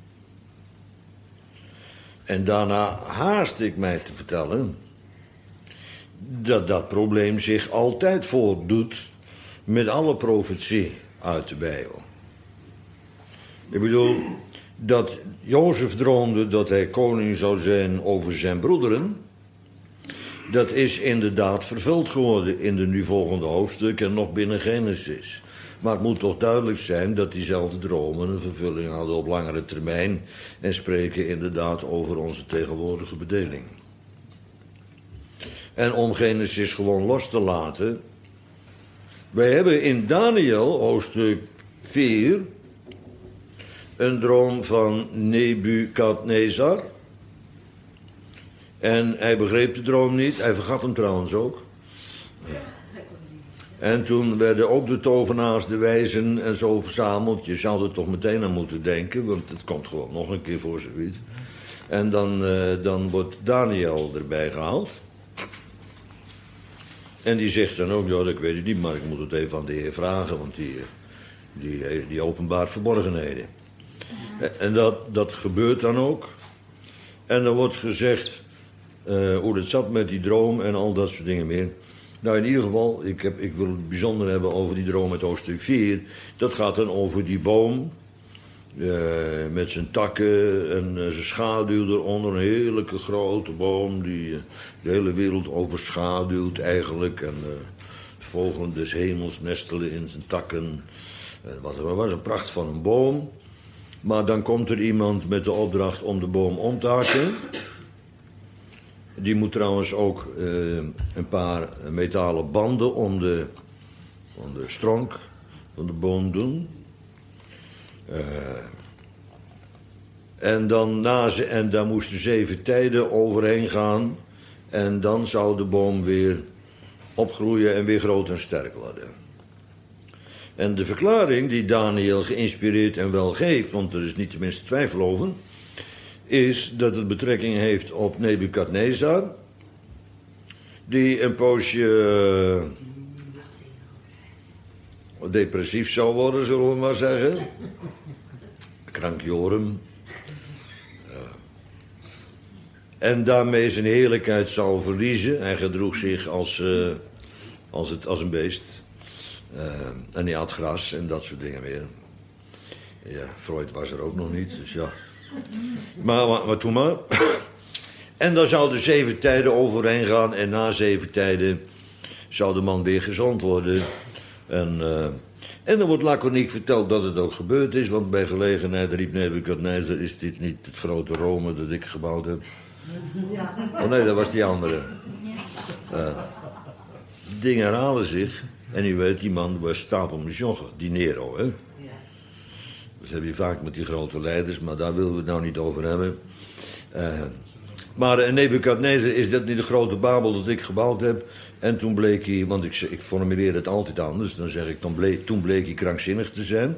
En daarna haast ik mij te vertellen dat dat probleem zich altijd voordoet met alle profetie uit de Bijbel. Ik bedoel, dat Jozef droomde dat hij koning zou zijn over zijn broederen, dat is inderdaad vervuld geworden in de nu volgende hoofdstuk en nog binnen Genesis. Maar het moet toch duidelijk zijn dat diezelfde dromen een vervulling hadden op langere termijn en spreken inderdaad over onze tegenwoordige bedeling. En om Genesis gewoon los te laten, wij hebben in Daniel, hoofdstuk 4, een droom van Nebukadnezar. En hij begreep de droom niet, hij vergat hem trouwens ook. En toen werden ook de tovenaars, de wijzen en zo verzameld. Je zou er toch meteen aan moeten denken, want het komt gewoon nog een keer voor zoiets. En dan wordt Daniel erbij gehaald. En die zegt dan ook, ja, ik weet het niet, maar ik moet het even aan de Heer vragen, want die openbaart verborgenheden. En dat gebeurt dan ook. En dan wordt gezegd hoe het zat met die droom en al dat soort dingen meer. Nou, in ieder geval, ik wil het bijzonder hebben over die droom uit hoofdstuk 4. Dat gaat dan over die boom. Met zijn takken en zijn schaduw eronder. Een heerlijke grote boom die de hele wereld overschaduwt eigenlijk. En de vogelen des hemels nestelen in zijn takken. Het was een pracht van een boom. Maar dan komt er iemand met de opdracht om de boom om te hakken. Die moet trouwens ook een paar metalen banden om de stronk van de boom doen. En daar moesten 7 tijden overheen gaan. En dan zou de boom weer opgroeien en weer groot en sterk worden. En de verklaring die Daniel geïnspireerd en wel geeft, want er is niet tenminste twijfel over, is dat het betrekking heeft op Nebukadnezar, die een poosje depressief zou worden, zullen we maar zeggen. Krankjorum. En daarmee zijn heerlijkheid zou verliezen. Hij gedroeg zich als een beest. En hij had gras en dat soort dingen meer. Ja, Freud was er ook nog niet, dus ja. Maar toen maar. En dan zouden 7 tijden overheen gaan en na 7 tijden zou de man weer gezond worden. En dan wordt laconiek verteld dat het ook gebeurd is, want bij gelegenheid riep Nebukadnezar, is dit niet het grote Rome dat ik gebouwd heb? Oh nee, dat was die andere. Dingen herhalen zich. En u weet, die man was stapelmesjoggen, die Nero, hè? Dat heb je vaak met die grote leiders, maar daar willen we het nou niet over hebben. Maar Nebukadnezar, is dat niet de grote Babel dat ik gebouwd heb? En toen bleek hij, want ik formuleer het altijd anders, dan zeg ik, toen bleek hij krankzinnig te zijn.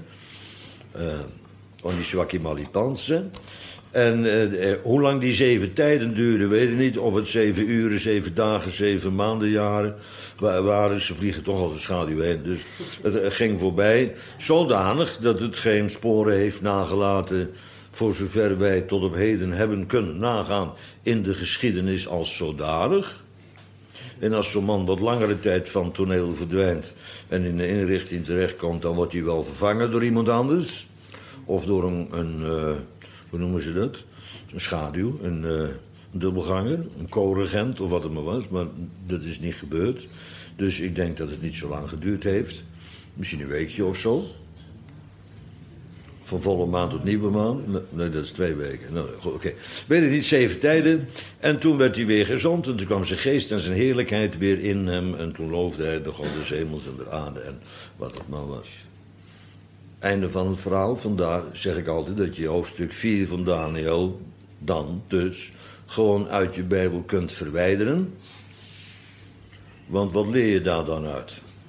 Die zwakkie malipanse. En hoe lang die 7 tijden duurden, weet ik niet. Of het 7 uren, 7 dagen, 7 maanden, jaren waren. Ze vliegen toch als een schaduw heen. Dus het ging voorbij. Zodanig dat het geen sporen heeft nagelaten, voor zover wij tot op heden hebben kunnen nagaan in de geschiedenis als zodanig. En als zo'n man wat langere tijd van toneel verdwijnt en in de inrichting terechtkomt, dan wordt hij wel vervangen door iemand anders. Of door een hoe noemen ze dat? Een schaduw, een dubbelganger, een co-regent of wat het maar was. Maar dat is niet gebeurd. Dus ik denk dat het niet zo lang geduurd heeft. Misschien een weekje of zo. Van volle maan tot nieuwe maan. Nee, dat is 2 weken. Nou, oké. Weet ik niet, 7 tijden. En toen werd hij weer gezond. En toen kwam zijn geest en zijn heerlijkheid weer in hem. En toen loofde hij de God des hemels en de aarde en wat het maar was. Einde van het verhaal. Vandaar zeg ik altijd dat je hoofdstuk 4 van Daniel dan dus gewoon uit je Bijbel kunt verwijderen. Want wat leer je daar dan uit?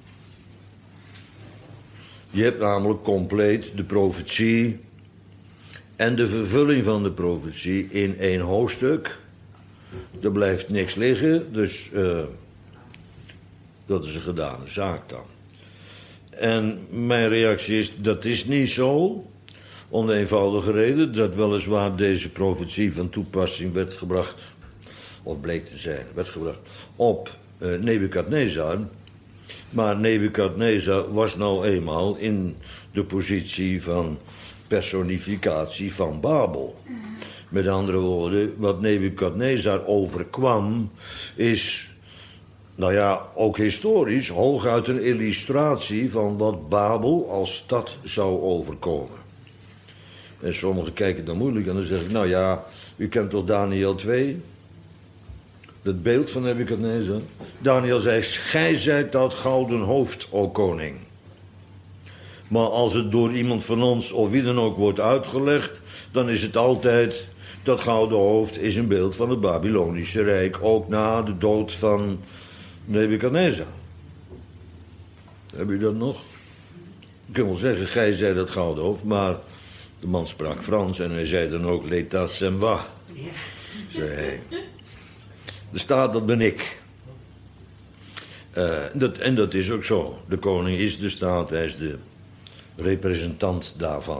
Je hebt namelijk compleet de profetie en de vervulling van de profetie in 1 hoofdstuk. Er blijft niks liggen, dus dat is een gedane zaak dan. En mijn reactie is, dat is niet zo. Om de eenvoudige reden dat weliswaar deze profetie van toepassing werd gebracht, of bleek te zijn, werd gebracht op Nebukadnezar. Maar Nebukadnezar was nou eenmaal in de positie van personificatie van Babel. Met andere woorden, wat Nebukadnezar overkwam is, nou ja, ook historisch, hooguit een illustratie van wat Babel als stad zou overkomen. En sommigen kijken dan moeilijk en dan zeg ik, nou ja, u kent toch Daniel 2? Dat beeld van Nebukadnezar. Daniel zei, gij zijt dat gouden hoofd, o koning. Maar als het door iemand van ons of wie dan ook wordt uitgelegd, dan is het altijd, dat gouden hoofd is een beeld van het Babylonische Rijk, ook na de dood van Nebukadnezar. Heb je dat nog? Je kunt wel zeggen, gij zei dat gouden hoofd, maar de man sprak Frans en hij zei dan ook, l'état c'est moi. Zei hij. Er staat, dat ben ik. En dat is ook zo. De koning is de staat, hij is de representant daarvan.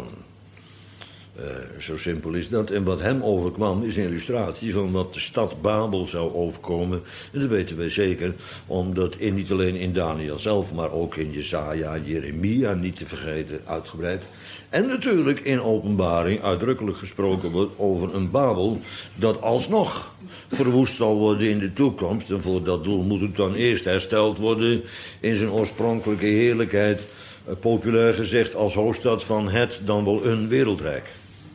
Zo simpel is dat. En wat hem overkwam is een illustratie van wat de stad Babel zou overkomen. En dat weten wij zeker, omdat niet alleen in Daniel zelf, maar ook in Jesaja, Jeremia, niet te vergeten, uitgebreid. En natuurlijk in Openbaring uitdrukkelijk gesproken wordt over een Babel dat alsnog verwoest zal worden in de toekomst. En voor dat doel moet het dan eerst hersteld worden in zijn oorspronkelijke heerlijkheid. Populair gezegd als hoofdstad van het dan wel een wereldrijk.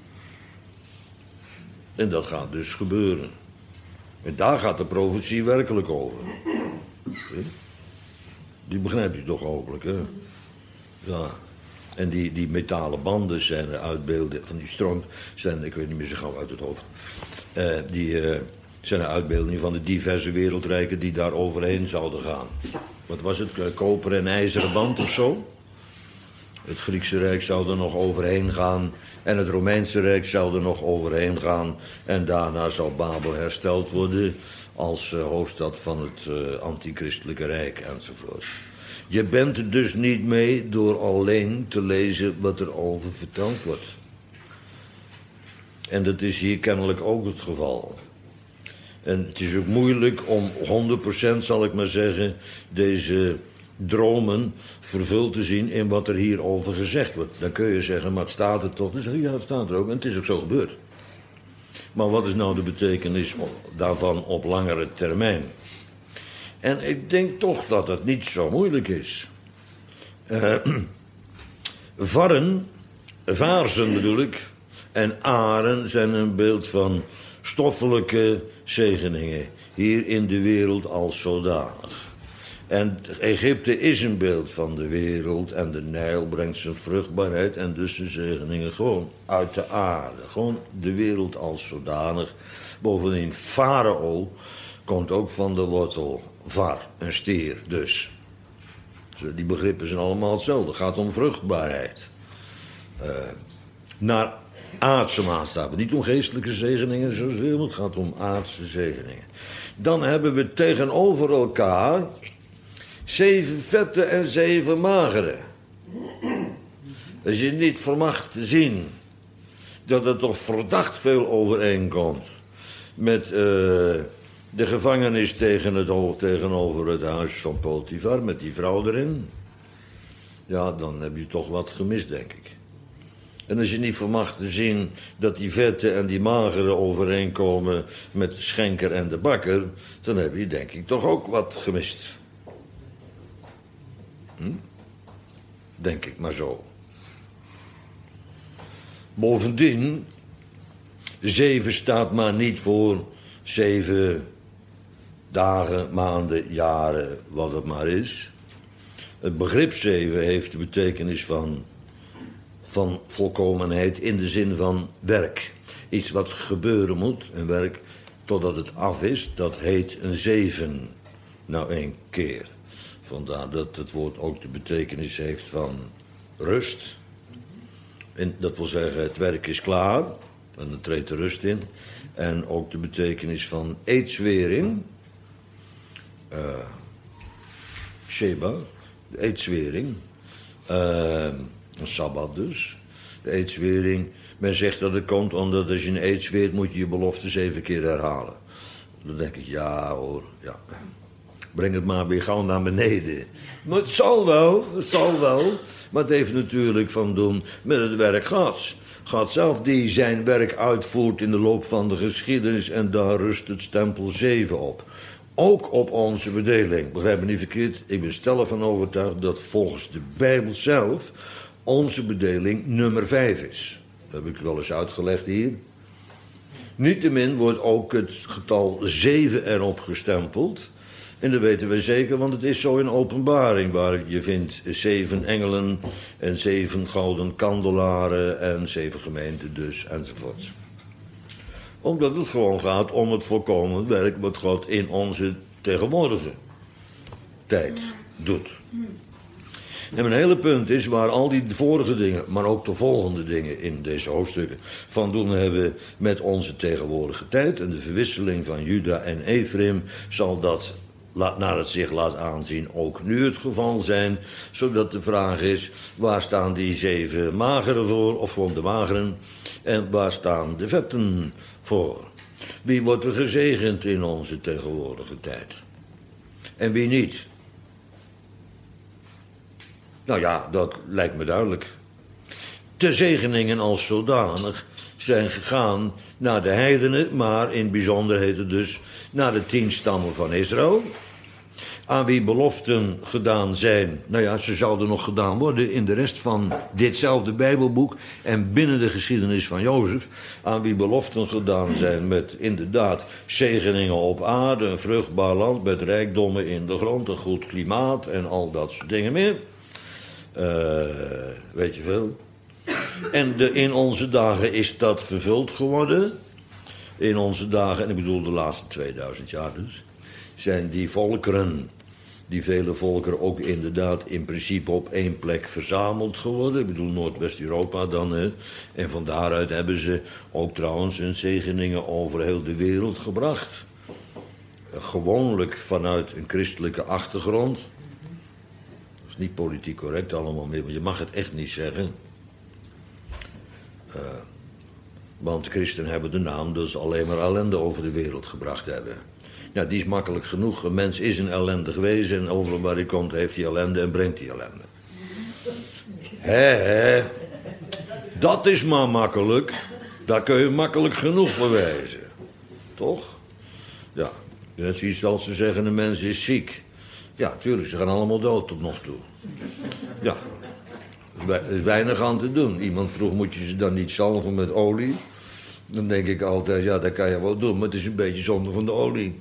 En dat gaat dus gebeuren. En daar gaat de profetie werkelijk over. Die begrijpt u toch hopelijk, hè? Ja. En die metalen banden zijn de uitbeelden van die stroom. Zijn, ik weet niet meer zo gauw uit het hoofd. Die zijn de uitbeeldingen van de diverse wereldrijken die daar overheen zouden gaan. Wat was het? Koper en ijzeren band of zo? Het Griekse Rijk zou er nog overheen gaan. En het Romeinse Rijk zou er nog overheen gaan. En daarna zal Babel hersteld worden als hoofdstad van het antichristelijke Rijk enzovoort. Je bent er dus niet mee door alleen te lezen wat er over verteld wordt. En dat is hier kennelijk ook het geval. En het is ook moeilijk om 100%, zal ik maar zeggen, deze dromen vervuld te zien in wat er hierover gezegd wordt. Dan kun je zeggen, maar het staat er toch? Dan zeg je, ja, het staat er ook en het is ook zo gebeurd. Maar wat is nou de betekenis daarvan op langere termijn? En ik denk toch dat het niet zo moeilijk is. Vaarzen bedoel ik, en aren zijn een beeld van stoffelijke zegeningen hier in de wereld als zodanig. En Egypte is een beeld van de wereld en de Nijl brengt zijn vruchtbaarheid en dus zijn zegeningen gewoon uit de aarde. Gewoon de wereld als zodanig. Bovendien, farao komt ook van de wortel var, een stier dus. Die begrippen zijn allemaal hetzelfde. Het gaat om vruchtbaarheid. Naar aardse maatstaven. Niet om geestelijke zegeningen zozeer, maar het gaat om aardse zegeningen. Dan hebben we tegenover elkaar 7 vette en 7 magere. Als je niet vermag te zien dat er toch verdacht veel overeenkomt met de gevangenis tegenover het huis van Potifar, met die vrouw erin. Ja, dan heb je toch wat gemist, denk ik. En als je niet vermag te zien dat die vette en die magere overeenkomen met de schenker en de bakker, dan heb je denk ik toch ook wat gemist. Denk ik maar zo. Bovendien, 7 staat maar niet voor 7 dagen, maanden, jaren, wat het maar is. Het begrip 7 heeft de betekenis van volkomenheid in de zin van werk. Iets wat gebeuren moet, een werk, totdat het af is, dat heet een 7. Nou, 1 keer. Vandaar dat het woord ook de betekenis heeft van rust. En dat wil zeggen, het werk is klaar. En dan treedt de rust in. En ook de betekenis van eetzwering. Sheba, de eetzwering. Een sabbat dus. De eetzwering. Men zegt dat het komt omdat als je een eed zweert moet je je belofte 7 keer herhalen. Dan denk ik, ja hoor, ja. Breng het maar weer gauw naar beneden. Maar het zal wel. Maar het heeft natuurlijk van doen met het werk Gods. God zelf die zijn werk uitvoert in de loop van de geschiedenis en daar rust het stempel 7 op. Ook op onze bedeling. Begrijp me niet verkeerd, ik ben stellig van overtuigd dat volgens de Bijbel zelf onze bedeling nummer 5 is. Dat heb ik wel eens uitgelegd hier. Niettemin wordt ook het getal 7 erop gestempeld. En dat weten we zeker, want het is zo in Openbaring, waar je vindt 7 engelen en 7 gouden kandelaren en 7 gemeenten dus, enzovoort. Omdat het gewoon gaat om het volkomen werk wat God in onze tegenwoordige tijd doet. En mijn hele punt is waar al die vorige dingen, maar ook de volgende dingen in deze hoofdstukken van doen hebben met onze tegenwoordige tijd en de verwisseling van Juda en Ephraim, zal dat naar het zich laat aanzien, ook nu het geval zijn. Zodat de vraag is, waar staan die 7 mageren voor, of gewoon de mageren, en waar staan de vetten voor? Wie wordt er gezegend in onze tegenwoordige tijd? En wie niet? Nou ja, dat lijkt me duidelijk. De zegeningen als zodanig zijn gegaan naar de heidenen, maar in bijzonderheden dus naar de 10 stammen van Israël. Aan wie beloften gedaan zijn, nou ja, ze zouden nog gedaan worden in de rest van ditzelfde Bijbelboek en binnen de geschiedenis van Jozef. Aan wie beloften gedaan zijn met inderdaad zegeningen op aarde, een vruchtbaar land met rijkdommen in de grond, een goed klimaat en al dat soort dingen meer. Weet je veel. En in onze dagen is dat vervuld geworden. In onze dagen, en ik bedoel de laatste 2000 jaar dus, zijn die volkeren, die vele volkeren ook inderdaad in principe op één plek verzameld geworden. Ik bedoel Noordwest-Europa dan. Hè. En van daaruit hebben ze ook trouwens hun zegeningen over heel de wereld gebracht. Gewoonlijk vanuit een christelijke achtergrond. Dat is niet politiek correct allemaal meer, want je mag het echt niet zeggen. Want christenen hebben de naam dat ze alleen maar ellende over de wereld gebracht hebben. Ja, die is makkelijk genoeg. Een mens is een ellendig wezen en overal waar hij komt heeft hij ellende en brengt hij ellende. Hé, dat is maar makkelijk. Dat kun je makkelijk genoeg bewijzen. Toch? Ja, net zoiets als ze zeggen een mens is ziek. Ja, tuurlijk, ze gaan allemaal dood tot nog toe. Ja, er is weinig aan te doen. Iemand vroeg, moet je ze dan niet zalven met olie? Dan denk ik altijd, ja, dat kan je wel doen, maar het is een beetje zonde van de olie.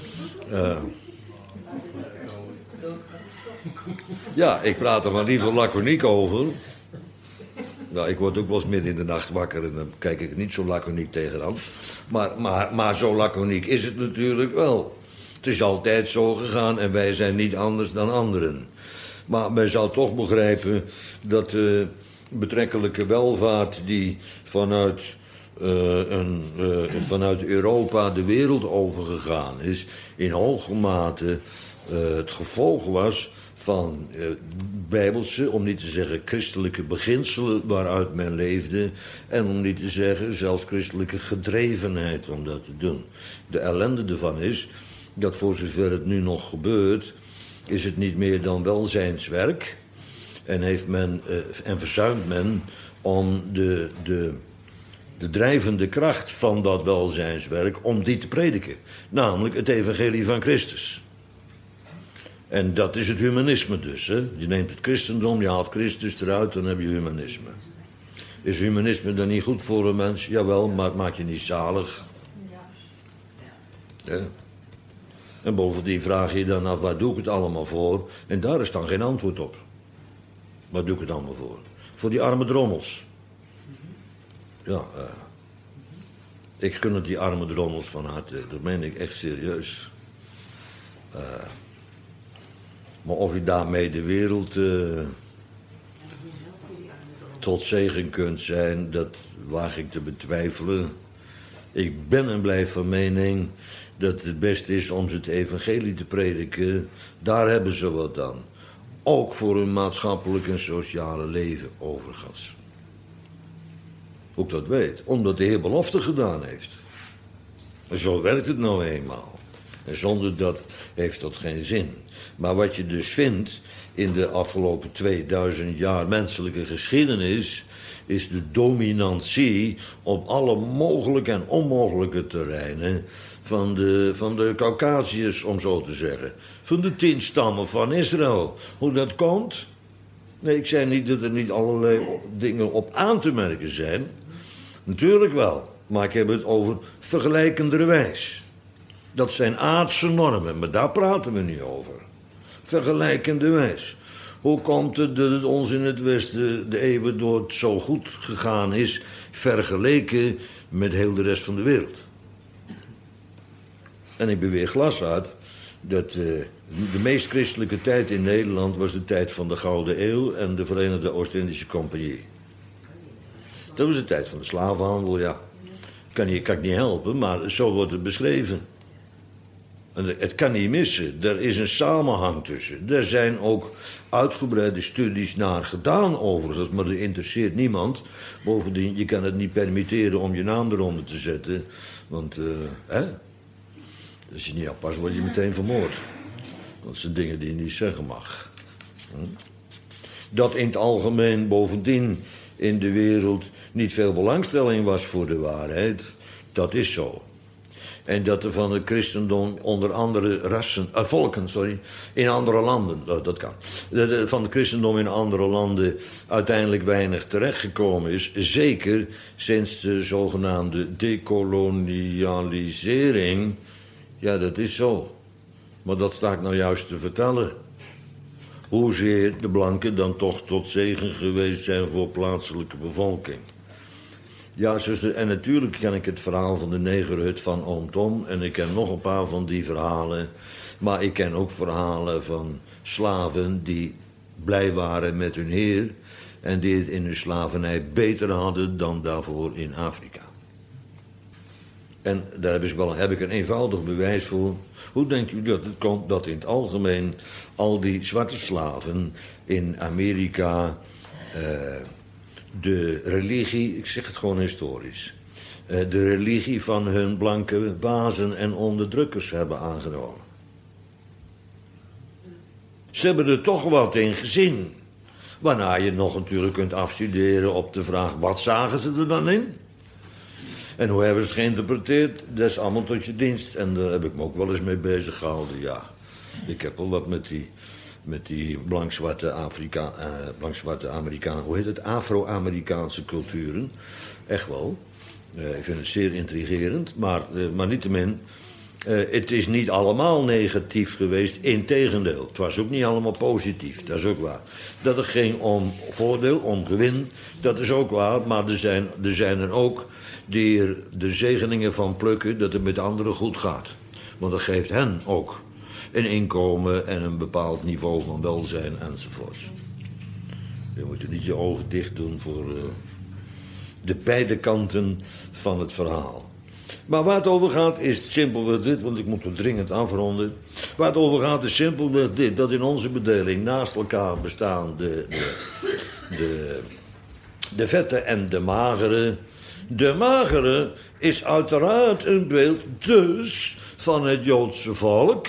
Ja, ik praat er maar liever laconiek over. Nou, ik word ook wel eens midden in de nacht wakker en dan kijk ik niet zo laconiek tegenaan. Maar zo laconiek is het natuurlijk wel. Het is altijd zo gegaan en wij zijn niet anders dan anderen. Maar men zou toch begrijpen dat de betrekkelijke welvaart die vanuit Europa de wereld overgegaan is, in hoge mate het gevolg was van bijbelse, om niet te zeggen christelijke beginselen waaruit men leefde, en om niet te zeggen zelfs christelijke gedrevenheid om dat te doen. De ellende ervan is dat voor zover het nu nog gebeurt, is het niet meer dan welzijnswerk en verzuimt men om de drijvende kracht van dat welzijnswerk, om die te prediken. Namelijk het evangelie van Christus. En dat is het humanisme dus. Hè? Je neemt het christendom, je haalt Christus eruit, dan heb je humanisme. Is humanisme dan niet goed voor een mens? Jawel, maar het maakt je niet zalig. Ja. En bovendien vraag je je dan af, waar doe ik het allemaal voor? En daar is dan geen antwoord op. Waar doe ik het allemaal voor? Voor die arme drommels. Ja, ik gun het die arme drommels van harte. Dat meen ik echt serieus. Maar of je daarmee de wereld tot zegen kunt zijn, dat waag ik te betwijfelen. Ik ben en blijf van mening dat het beste is om ze het evangelie te prediken. Daar hebben ze wat aan. Ook voor hun maatschappelijk en sociale leven overigens. Hoe ik dat weet? Omdat de Heer belofte gedaan heeft. En zo werkt het nou eenmaal. En zonder dat heeft dat geen zin. Maar wat je dus vindt in de afgelopen 2000 jaar menselijke geschiedenis, is de dominantie op alle mogelijke en onmogelijke terreinen van de Caucasiërs, om zo te zeggen. Van de 10 stammen van Israël. Hoe dat komt? Nee, ik zei niet dat er niet allerlei dingen op aan te merken zijn. Natuurlijk wel, maar ik heb het over vergelijkenderwijs. Dat zijn aardse normen, maar daar praten we niet over. Vergelijkenderwijs. Hoe komt het dat het ons in het Westen de eeuwen door zo goed gegaan is, vergeleken met heel de rest van de wereld? En ik beweer glashard dat de meest christelijke tijd in Nederland was de tijd van de Gouden Eeuw en de Verenigde Oost-Indische Compagnie. Dat was de tijd van de slavenhandel, ja. Kan ik niet helpen, maar zo wordt het beschreven. En het kan niet missen. Er is een samenhang tussen. Er zijn ook uitgebreide studies naar gedaan overigens, maar dat interesseert niemand. Bovendien, je kan het niet permitteren om je naam eronder te zetten. Want, als je niet oppast, word je meteen vermoord. Dat zijn dingen die je niet zeggen mag. Dat in het algemeen bovendien in de wereld niet veel belangstelling was voor de waarheid, dat is zo. En dat er van het christendom onder andere volken in andere landen, dat kan. Van het christendom in andere landen uiteindelijk weinig terechtgekomen is. Zeker sinds de zogenaamde dekolonialisering. Ja, dat is zo. Maar dat sta ik nou juist te vertellen. Hoezeer de blanken dan toch tot zegen geweest zijn voor plaatselijke bevolking. Ja, zuster, en natuurlijk ken ik het verhaal van de negerhut van Oom Tom. En ik ken nog een paar van die verhalen. Maar ik ken ook verhalen van slaven die blij waren met hun heer. En die het in hun slavernij beter hadden dan daarvoor in Afrika. En daar heb ik een eenvoudig bewijs voor. Hoe denkt u dat het komt dat in het algemeen al die zwarte slaven in Amerika de religie, ik zeg het gewoon historisch, de religie van hun blanke bazen en onderdrukkers hebben aangenomen? Ze hebben er toch wat in gezien. Waarna je nog natuurlijk kunt afstuderen op de vraag, wat zagen ze er dan in? En hoe hebben ze het geïnterpreteerd? Dat is allemaal tot je dienst. En daar heb ik me ook wel eens mee bezig gehouden, ja. Ik heb wel wat met die blank-zwarte Amerikaan, hoe heet het? Afro-Amerikaanse culturen. Echt wel. Ik vind het zeer intrigerend. Maar niettemin, het is niet allemaal negatief geweest. Integendeel, het was ook niet allemaal positief. Dat is ook waar. Dat het ging om voordeel, om gewin, dat is ook waar. Maar er zijn er ook die er de zegeningen van plukken dat het met anderen goed gaat. Want dat geeft hen ook een inkomen en een bepaald niveau van welzijn enzovoorts. Je moet er niet je ogen dicht doen voor de beide kanten van het verhaal. Maar waar het over gaat is simpelweg dit, want ik moet het dringend afronden. Waar het over gaat is simpelweg dit, dat in onze bedeling naast elkaar bestaan de vette en de magere. De magere is uiteraard een beeld dus van het Joodse volk.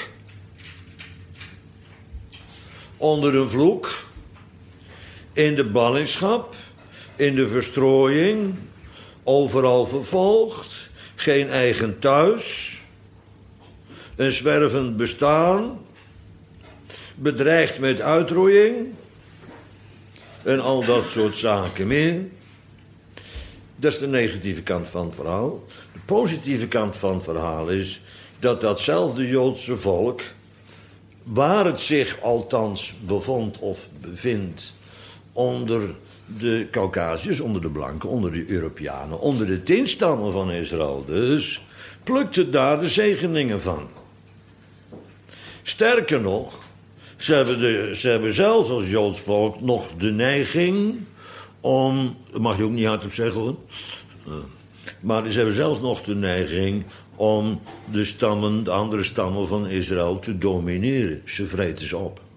Onder een vloek, in de ballingschap, in de verstrooiing, overal vervolgd, geen eigen thuis, een zwervend bestaan, bedreigd met uitroeiing en al dat soort zaken meer. Dat is de negatieve kant van het verhaal. De positieve kant van het verhaal is dat datzelfde Joodse volk, waar het zich althans bevond of bevindt onder de Caucasiërs, onder de blanken, onder de Europeanen, onder de 10 stammen van Israël dus, plukte daar de zegeningen van. Sterker nog, ze hebben zelfs als Joods volk nog de neiging om, dat mag je ook niet hardop zeggen hoor, maar ze hebben zelfs nog de neiging om de andere stammen van Israël te domineren. Ze vreten ze op.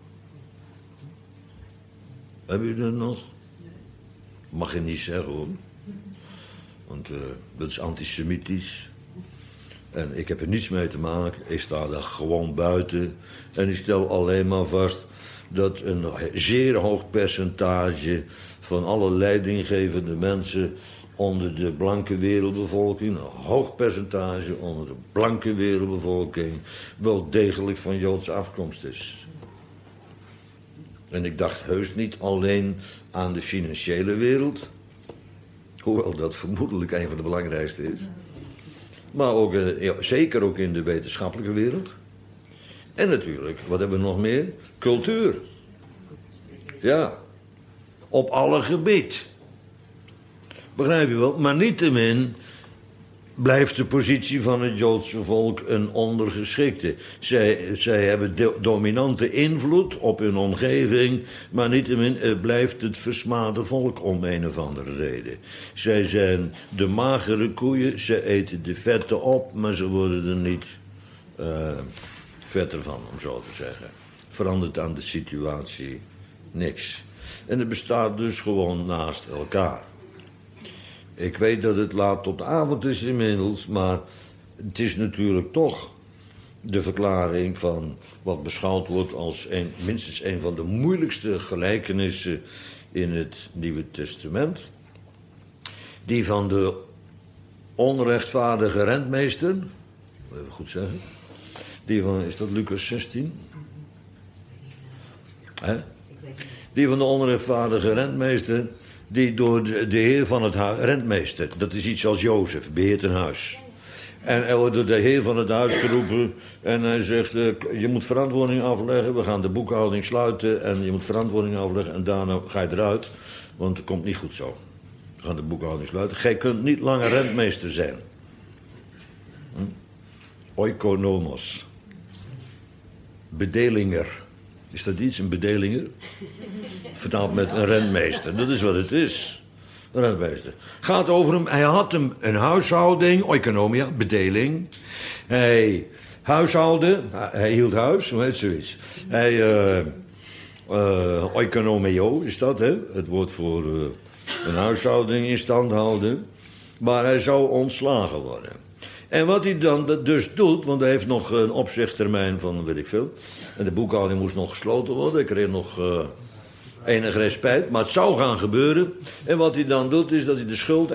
Hebben jullie dat nog? Mag je niet zeggen hoor. Want dat is antisemitisch. En ik heb er niets mee te maken. Ik sta daar gewoon buiten. En ik stel alleen maar vast dat een zeer hoog percentage van alle leidinggevende mensen onder de blanke wereldbevolking, een hoog percentage onder de blanke wereldbevolking, wel degelijk van Joodse afkomst is. En ik dacht heus niet alleen aan de financiële wereld, hoewel dat vermoedelijk een van de belangrijkste is, maar ook, zeker ook in de wetenschappelijke wereld. En natuurlijk, wat hebben we nog meer? Cultuur. Ja, op alle gebieden. Begrijp je wel? Maar niettemin blijft de positie van het Joodse volk een ondergeschikte. Zij hebben dominante invloed op hun omgeving, maar niettemin blijft het versmade volk om een of andere reden. Zij zijn de magere koeien, ze eten de vette op, maar ze worden er niet Verder van, om zo te zeggen. Verandert aan de situatie niks. En het bestaat dus gewoon naast elkaar. Ik weet dat het laat tot de avond is inmiddels, maar het is natuurlijk toch de verklaring van wat beschouwd wordt als minstens een van de moeilijkste gelijkenissen in het Nieuwe Testament. Die van de onrechtvaardige rentmeester, even goed zeggen, die van, is dat Lucas 16? Hè? Die van de onrechtvaardige rentmeester, die door de heer van het huis, rentmeester, dat is iets als Jozef, beheert een huis. En hij wordt door de heer van het huis geroepen en hij zegt, je moet verantwoording afleggen, we gaan de boekhouding sluiten en je moet verantwoording afleggen en daarna ga je eruit, want het komt niet goed zo. We gaan de boekhouding sluiten. Gij kunt niet langer rentmeester zijn. Oikonomos. Bedelinger. Is dat iets, een bedelinger? Vertaald met een rentmeester. Dat is wat het is. Een rentmeester. Gaat over hem. Hij had een huishouding. Oikonomia, bedeling. Hij huishouden. Hij hield huis. Hoe heet zoiets? Hij... oikonomio is dat, hè? Het woord voor een huishouding in stand houden. Maar hij zou ontslagen worden. En wat hij dan dus doet, want hij heeft nog een opzegtermijn van weet ik veel. En de boekhouding moest nog gesloten worden. Ik kreeg nog enig respijt, maar het zou gaan gebeuren. En wat hij dan doet, is dat hij de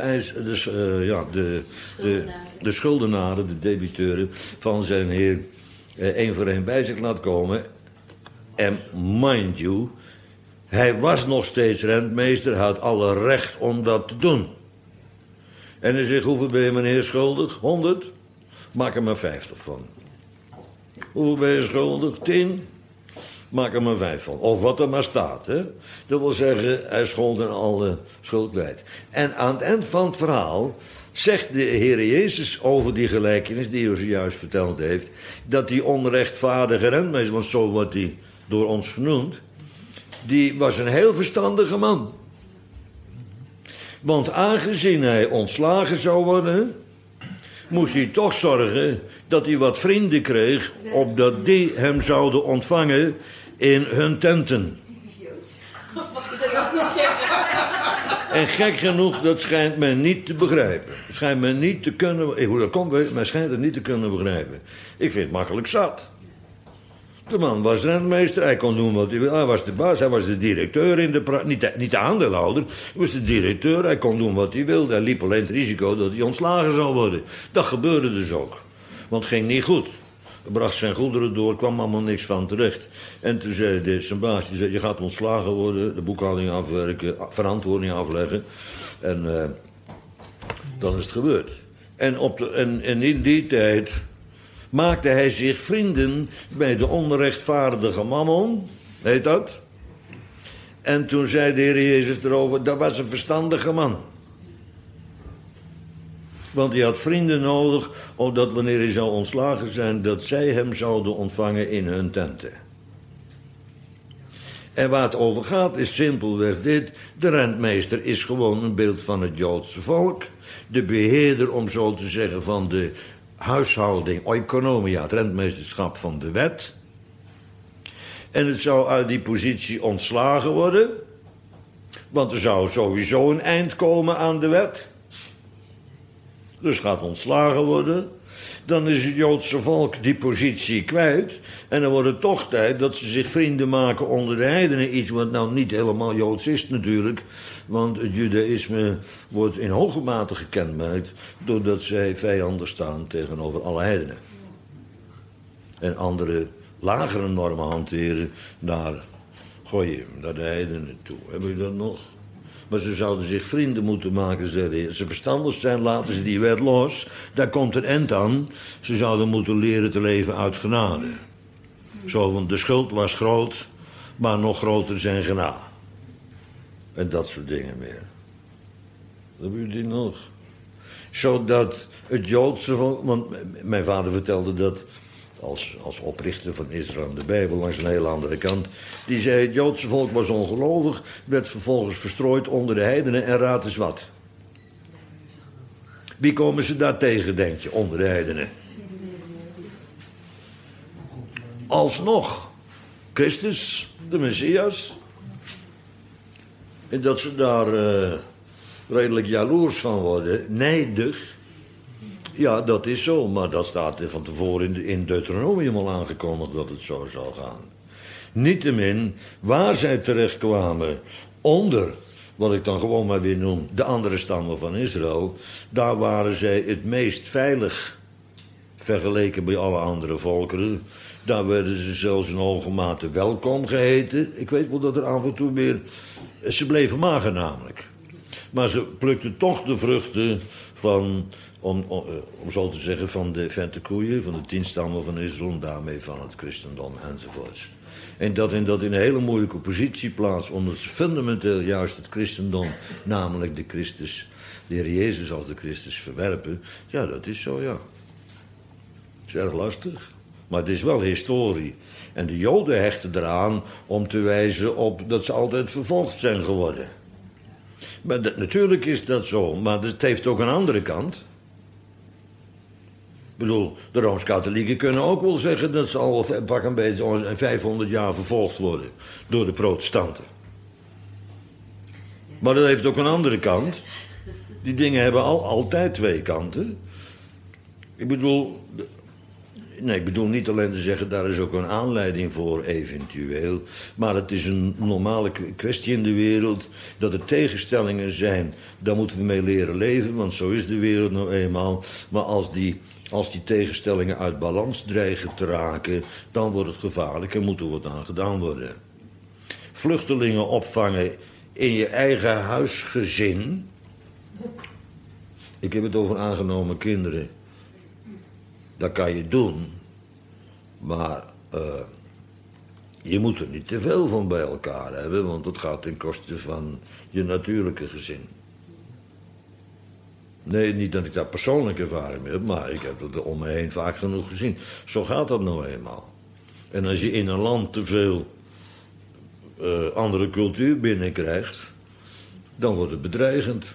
schuldenaren, de debiteuren van zijn heer, één voor één bij zich laat komen. En mind you, hij was nog steeds rentmeester, hij had alle recht om dat te doen. En hij zegt, hoeveel ben je meneer schuldig? 100? Maak er maar 50 van. Hoeveel ben je schuldig? 10? Maak er maar 5 van. Of wat er maar staat. Hè? Dat wil zeggen, hij schold en alle schuld kwijt. En aan het eind van het verhaal zegt de Heer Jezus over die gelijkenis die u zojuist verteld heeft, dat die onrechtvaardige rentmeester, want zo wordt hij door ons genoemd, die was een heel verstandige man. Want aangezien hij ontslagen zou worden, moest hij toch zorgen dat hij wat vrienden kreeg, opdat die hem zouden ontvangen in hun tenten. Mag ik dat ook niet zeggen? En gek genoeg, dat schijnt men niet te begrijpen. Schijnt men niet te kunnen, hoe dat komt, maar schijnt het niet te kunnen begrijpen. Ik vind het makkelijk zat. De man was rentmeester, hij kon doen wat hij wil. Hij was de baas, hij was de directeur in de niet de aandeelhouder. Hij was de directeur, hij kon doen wat hij wilde. Hij liep alleen het risico dat hij ontslagen zou worden. Dat gebeurde dus ook. Want het ging niet goed. Hij bracht zijn goederen door, kwam allemaal niks van terecht. En toen zei zijn baas, die zei, je gaat ontslagen worden, de boekhouding afwerken, verantwoording afleggen. En dan is het gebeurd. En in die tijd maakte hij zich vrienden bij de onrechtvaardige mammon, heet dat. En toen zei de Heer Jezus erover, dat was een verstandige man. Want hij had vrienden nodig, omdat wanneer hij zou ontslagen zijn, dat zij hem zouden ontvangen in hun tenten. En waar het over gaat is simpelweg dit. De rentmeester is gewoon een beeld van het Joodse volk. De beheerder, om zo te zeggen, van de huishouding, oikonomia, het rentmeesterschap van de wet. En het zou uit die positie ontslagen worden. Want er zou sowieso een eind komen aan de wet. Dus gaat ontslagen worden. Dan is het Joodse volk die positie kwijt. En dan wordt het toch tijd dat ze zich vrienden maken onder de heidenen. Iets wat nou niet helemaal Joods is natuurlijk. Want het judaïsme wordt in hoge mate gekenmerkt doordat zij vijandig staan tegenover alle heidenen. En andere lagere normen hanteren naar de heidenen toe. Hebben we dat nog? Maar ze zouden zich vrienden moeten maken, zei de Heer. Als ze verstandig zijn, laten ze die wet los. Daar komt een eind aan. Ze zouden moeten leren te leven uit genade. Zo, want de schuld was groot, maar nog groter zijn genade. En dat soort dingen meer. Hebben jullie die nog? Zodat het Joodse volk, want mijn vader vertelde dat als oprichter van Israël en de Bijbel langs een hele andere kant. Die zei, het Joodse volk was ongelovig, werd vervolgens verstrooid onder de heidenen en raad eens wat. Wie komen ze daar tegen, denk je, onder de heidenen? alsnog Christus, de Messias. En dat ze daar redelijk jaloers van worden, nijdig. Ja, dat is zo, maar dat staat van tevoren in Deuteronomium al aangekondigd dat het zo zou gaan. Niettemin, waar zij terechtkwamen onder, wat ik dan gewoon maar weer noem, de andere stammen van Israël, daar waren zij het meest veilig vergeleken bij alle andere volkeren. Daar werden ze zelfs in hoge mate welkom geheten. Ik weet wel dat er af en toe weer, ze bleven mager namelijk. Maar ze plukten toch de vruchten van, om zo te zeggen, van de vette koeien, van de 10 stammen van Israël, en daarmee van het christendom enzovoorts. En dat in een hele moeilijke positie plaatst, omdat ze fundamenteel juist het christendom, namelijk de Christus, de Heer Jezus als de Christus verwerpen. Ja, dat is zo, ja. Het is erg lastig, maar het is wel historie. En de Joden hechten eraan om te wijzen op dat ze altijd vervolgd zijn geworden. Maar natuurlijk is dat zo, maar het heeft ook een andere kant. Ik bedoel, de Rooms-Katholieken kunnen ook wel zeggen dat ze al pak een beetje 500 jaar vervolgd worden door de protestanten. Maar dat heeft ook een andere kant. Die dingen hebben altijd 2 kanten. Ik bedoel niet alleen te zeggen, daar is ook een aanleiding voor eventueel. Maar het is een normale kwestie in de wereld, dat er tegenstellingen zijn. Daar moeten we mee leren leven, want zo is de wereld nou eenmaal. Maar als die tegenstellingen uit balans dreigen te raken, dan wordt het gevaarlijk en moet er wat aan gedaan worden. Vluchtelingen opvangen in je eigen huisgezin. Ik heb het over aangenomen kinderen. Dat kan je doen, maar je moet er niet te veel van bij elkaar hebben, want dat gaat ten koste van je natuurlijke gezin. Nee, niet dat ik daar persoonlijke ervaring mee heb, maar ik heb het om me heen vaak genoeg gezien. Zo gaat dat nou eenmaal. En als je in een land te veel andere cultuur binnenkrijgt, dan wordt het bedreigend.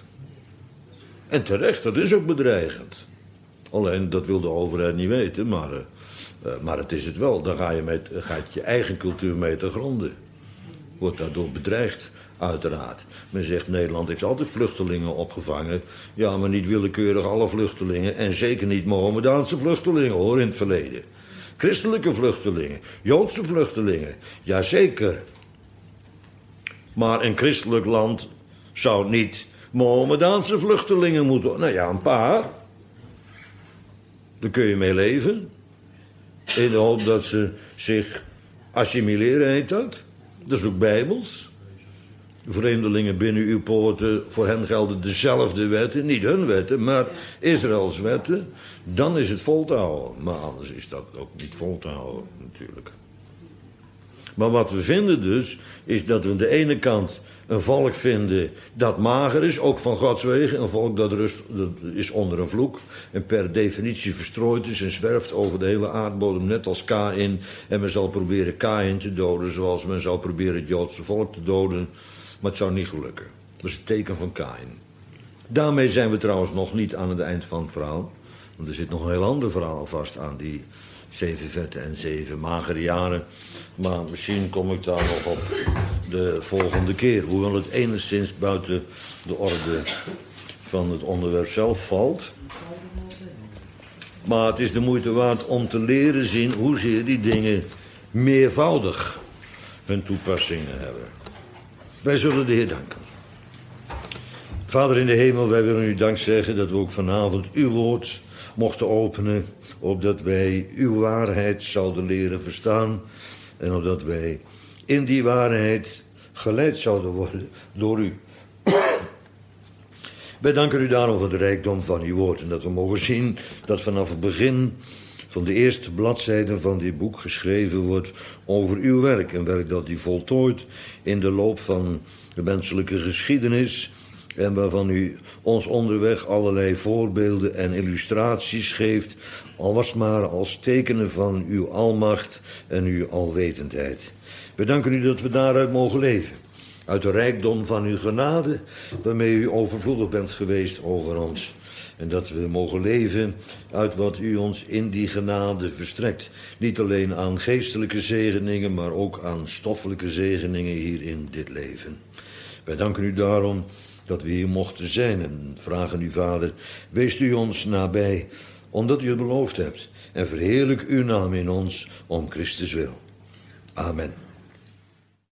En terecht, dat is ook bedreigend. Alleen, dat wil de overheid niet weten, maar het is het wel. Dan gaat je eigen cultuur mee te gronden. Wordt daardoor bedreigd, uiteraard. Men zegt, Nederland heeft altijd vluchtelingen opgevangen. Ja, maar niet willekeurig alle vluchtelingen. En zeker niet Mohammedaanse vluchtelingen, hoor, in het verleden. Christelijke vluchtelingen, Joodse vluchtelingen, jazeker. Maar een christelijk land zou niet Mohammedaanse vluchtelingen moeten... Nou ja, een paar... Daar kun je mee leven. In de hoop dat ze zich assimileren, heet dat. Dat is ook bijbels. Vreemdelingen binnen uw poorten, voor hen gelden dezelfde wetten. Niet hun wetten, maar Israëls wetten. Dan is het vol te houden. Maar anders is dat ook niet vol te houden, natuurlijk. Maar wat we vinden dus, is dat we aan de ene kant een volk vinden dat mager is, ook van Gods wegen. Een volk dat is onder een vloek en per definitie verstrooid is en zwerft over de hele aardbodem, net als Kaïn. En men zal proberen Kaïn te doden, zoals men zal proberen het Joodse volk te doden. Maar het zou niet gelukken. Dat is het teken van Kaïn. Daarmee zijn we trouwens nog niet aan het eind van het verhaal. Want er zit nog een heel ander verhaal vast aan die 7 vette en 7 magere jaren. Maar misschien kom ik daar nog op de volgende keer. Hoewel het enigszins buiten de orde van het onderwerp zelf valt. Maar het is de moeite waard om te leren zien hoezeer die dingen meervoudig hun toepassingen hebben. Wij zullen de Heer danken. Vader in de hemel, wij willen u dank zeggen dat we ook vanavond uw woord mochten openen, opdat wij uw waarheid zouden leren verstaan en opdat wij in die waarheid geleid zouden worden door u. Wij danken u daarom voor de rijkdom van uw woord en dat we mogen zien dat vanaf het begin van de eerste bladzijden van dit boek geschreven wordt over uw werk. Een werk dat u voltooid in de loop van de menselijke geschiedenis en waarvan u ons onderweg allerlei voorbeelden en illustraties geeft, al was maar als tekenen van uw almacht en uw alwetendheid. We danken u dat we daaruit mogen leven. Uit de rijkdom van uw genade, waarmee u overvloedig bent geweest over ons. En dat we mogen leven uit wat u ons in die genade verstrekt. Niet alleen aan geestelijke zegeningen, maar ook aan stoffelijke zegeningen hier in dit leven. Wij danken u daarom dat we hier mochten zijn en vragen u, Vader, wees u ons nabij, omdat u het beloofd hebt. En verheerlijk uw naam in ons om Christus wil. Amen.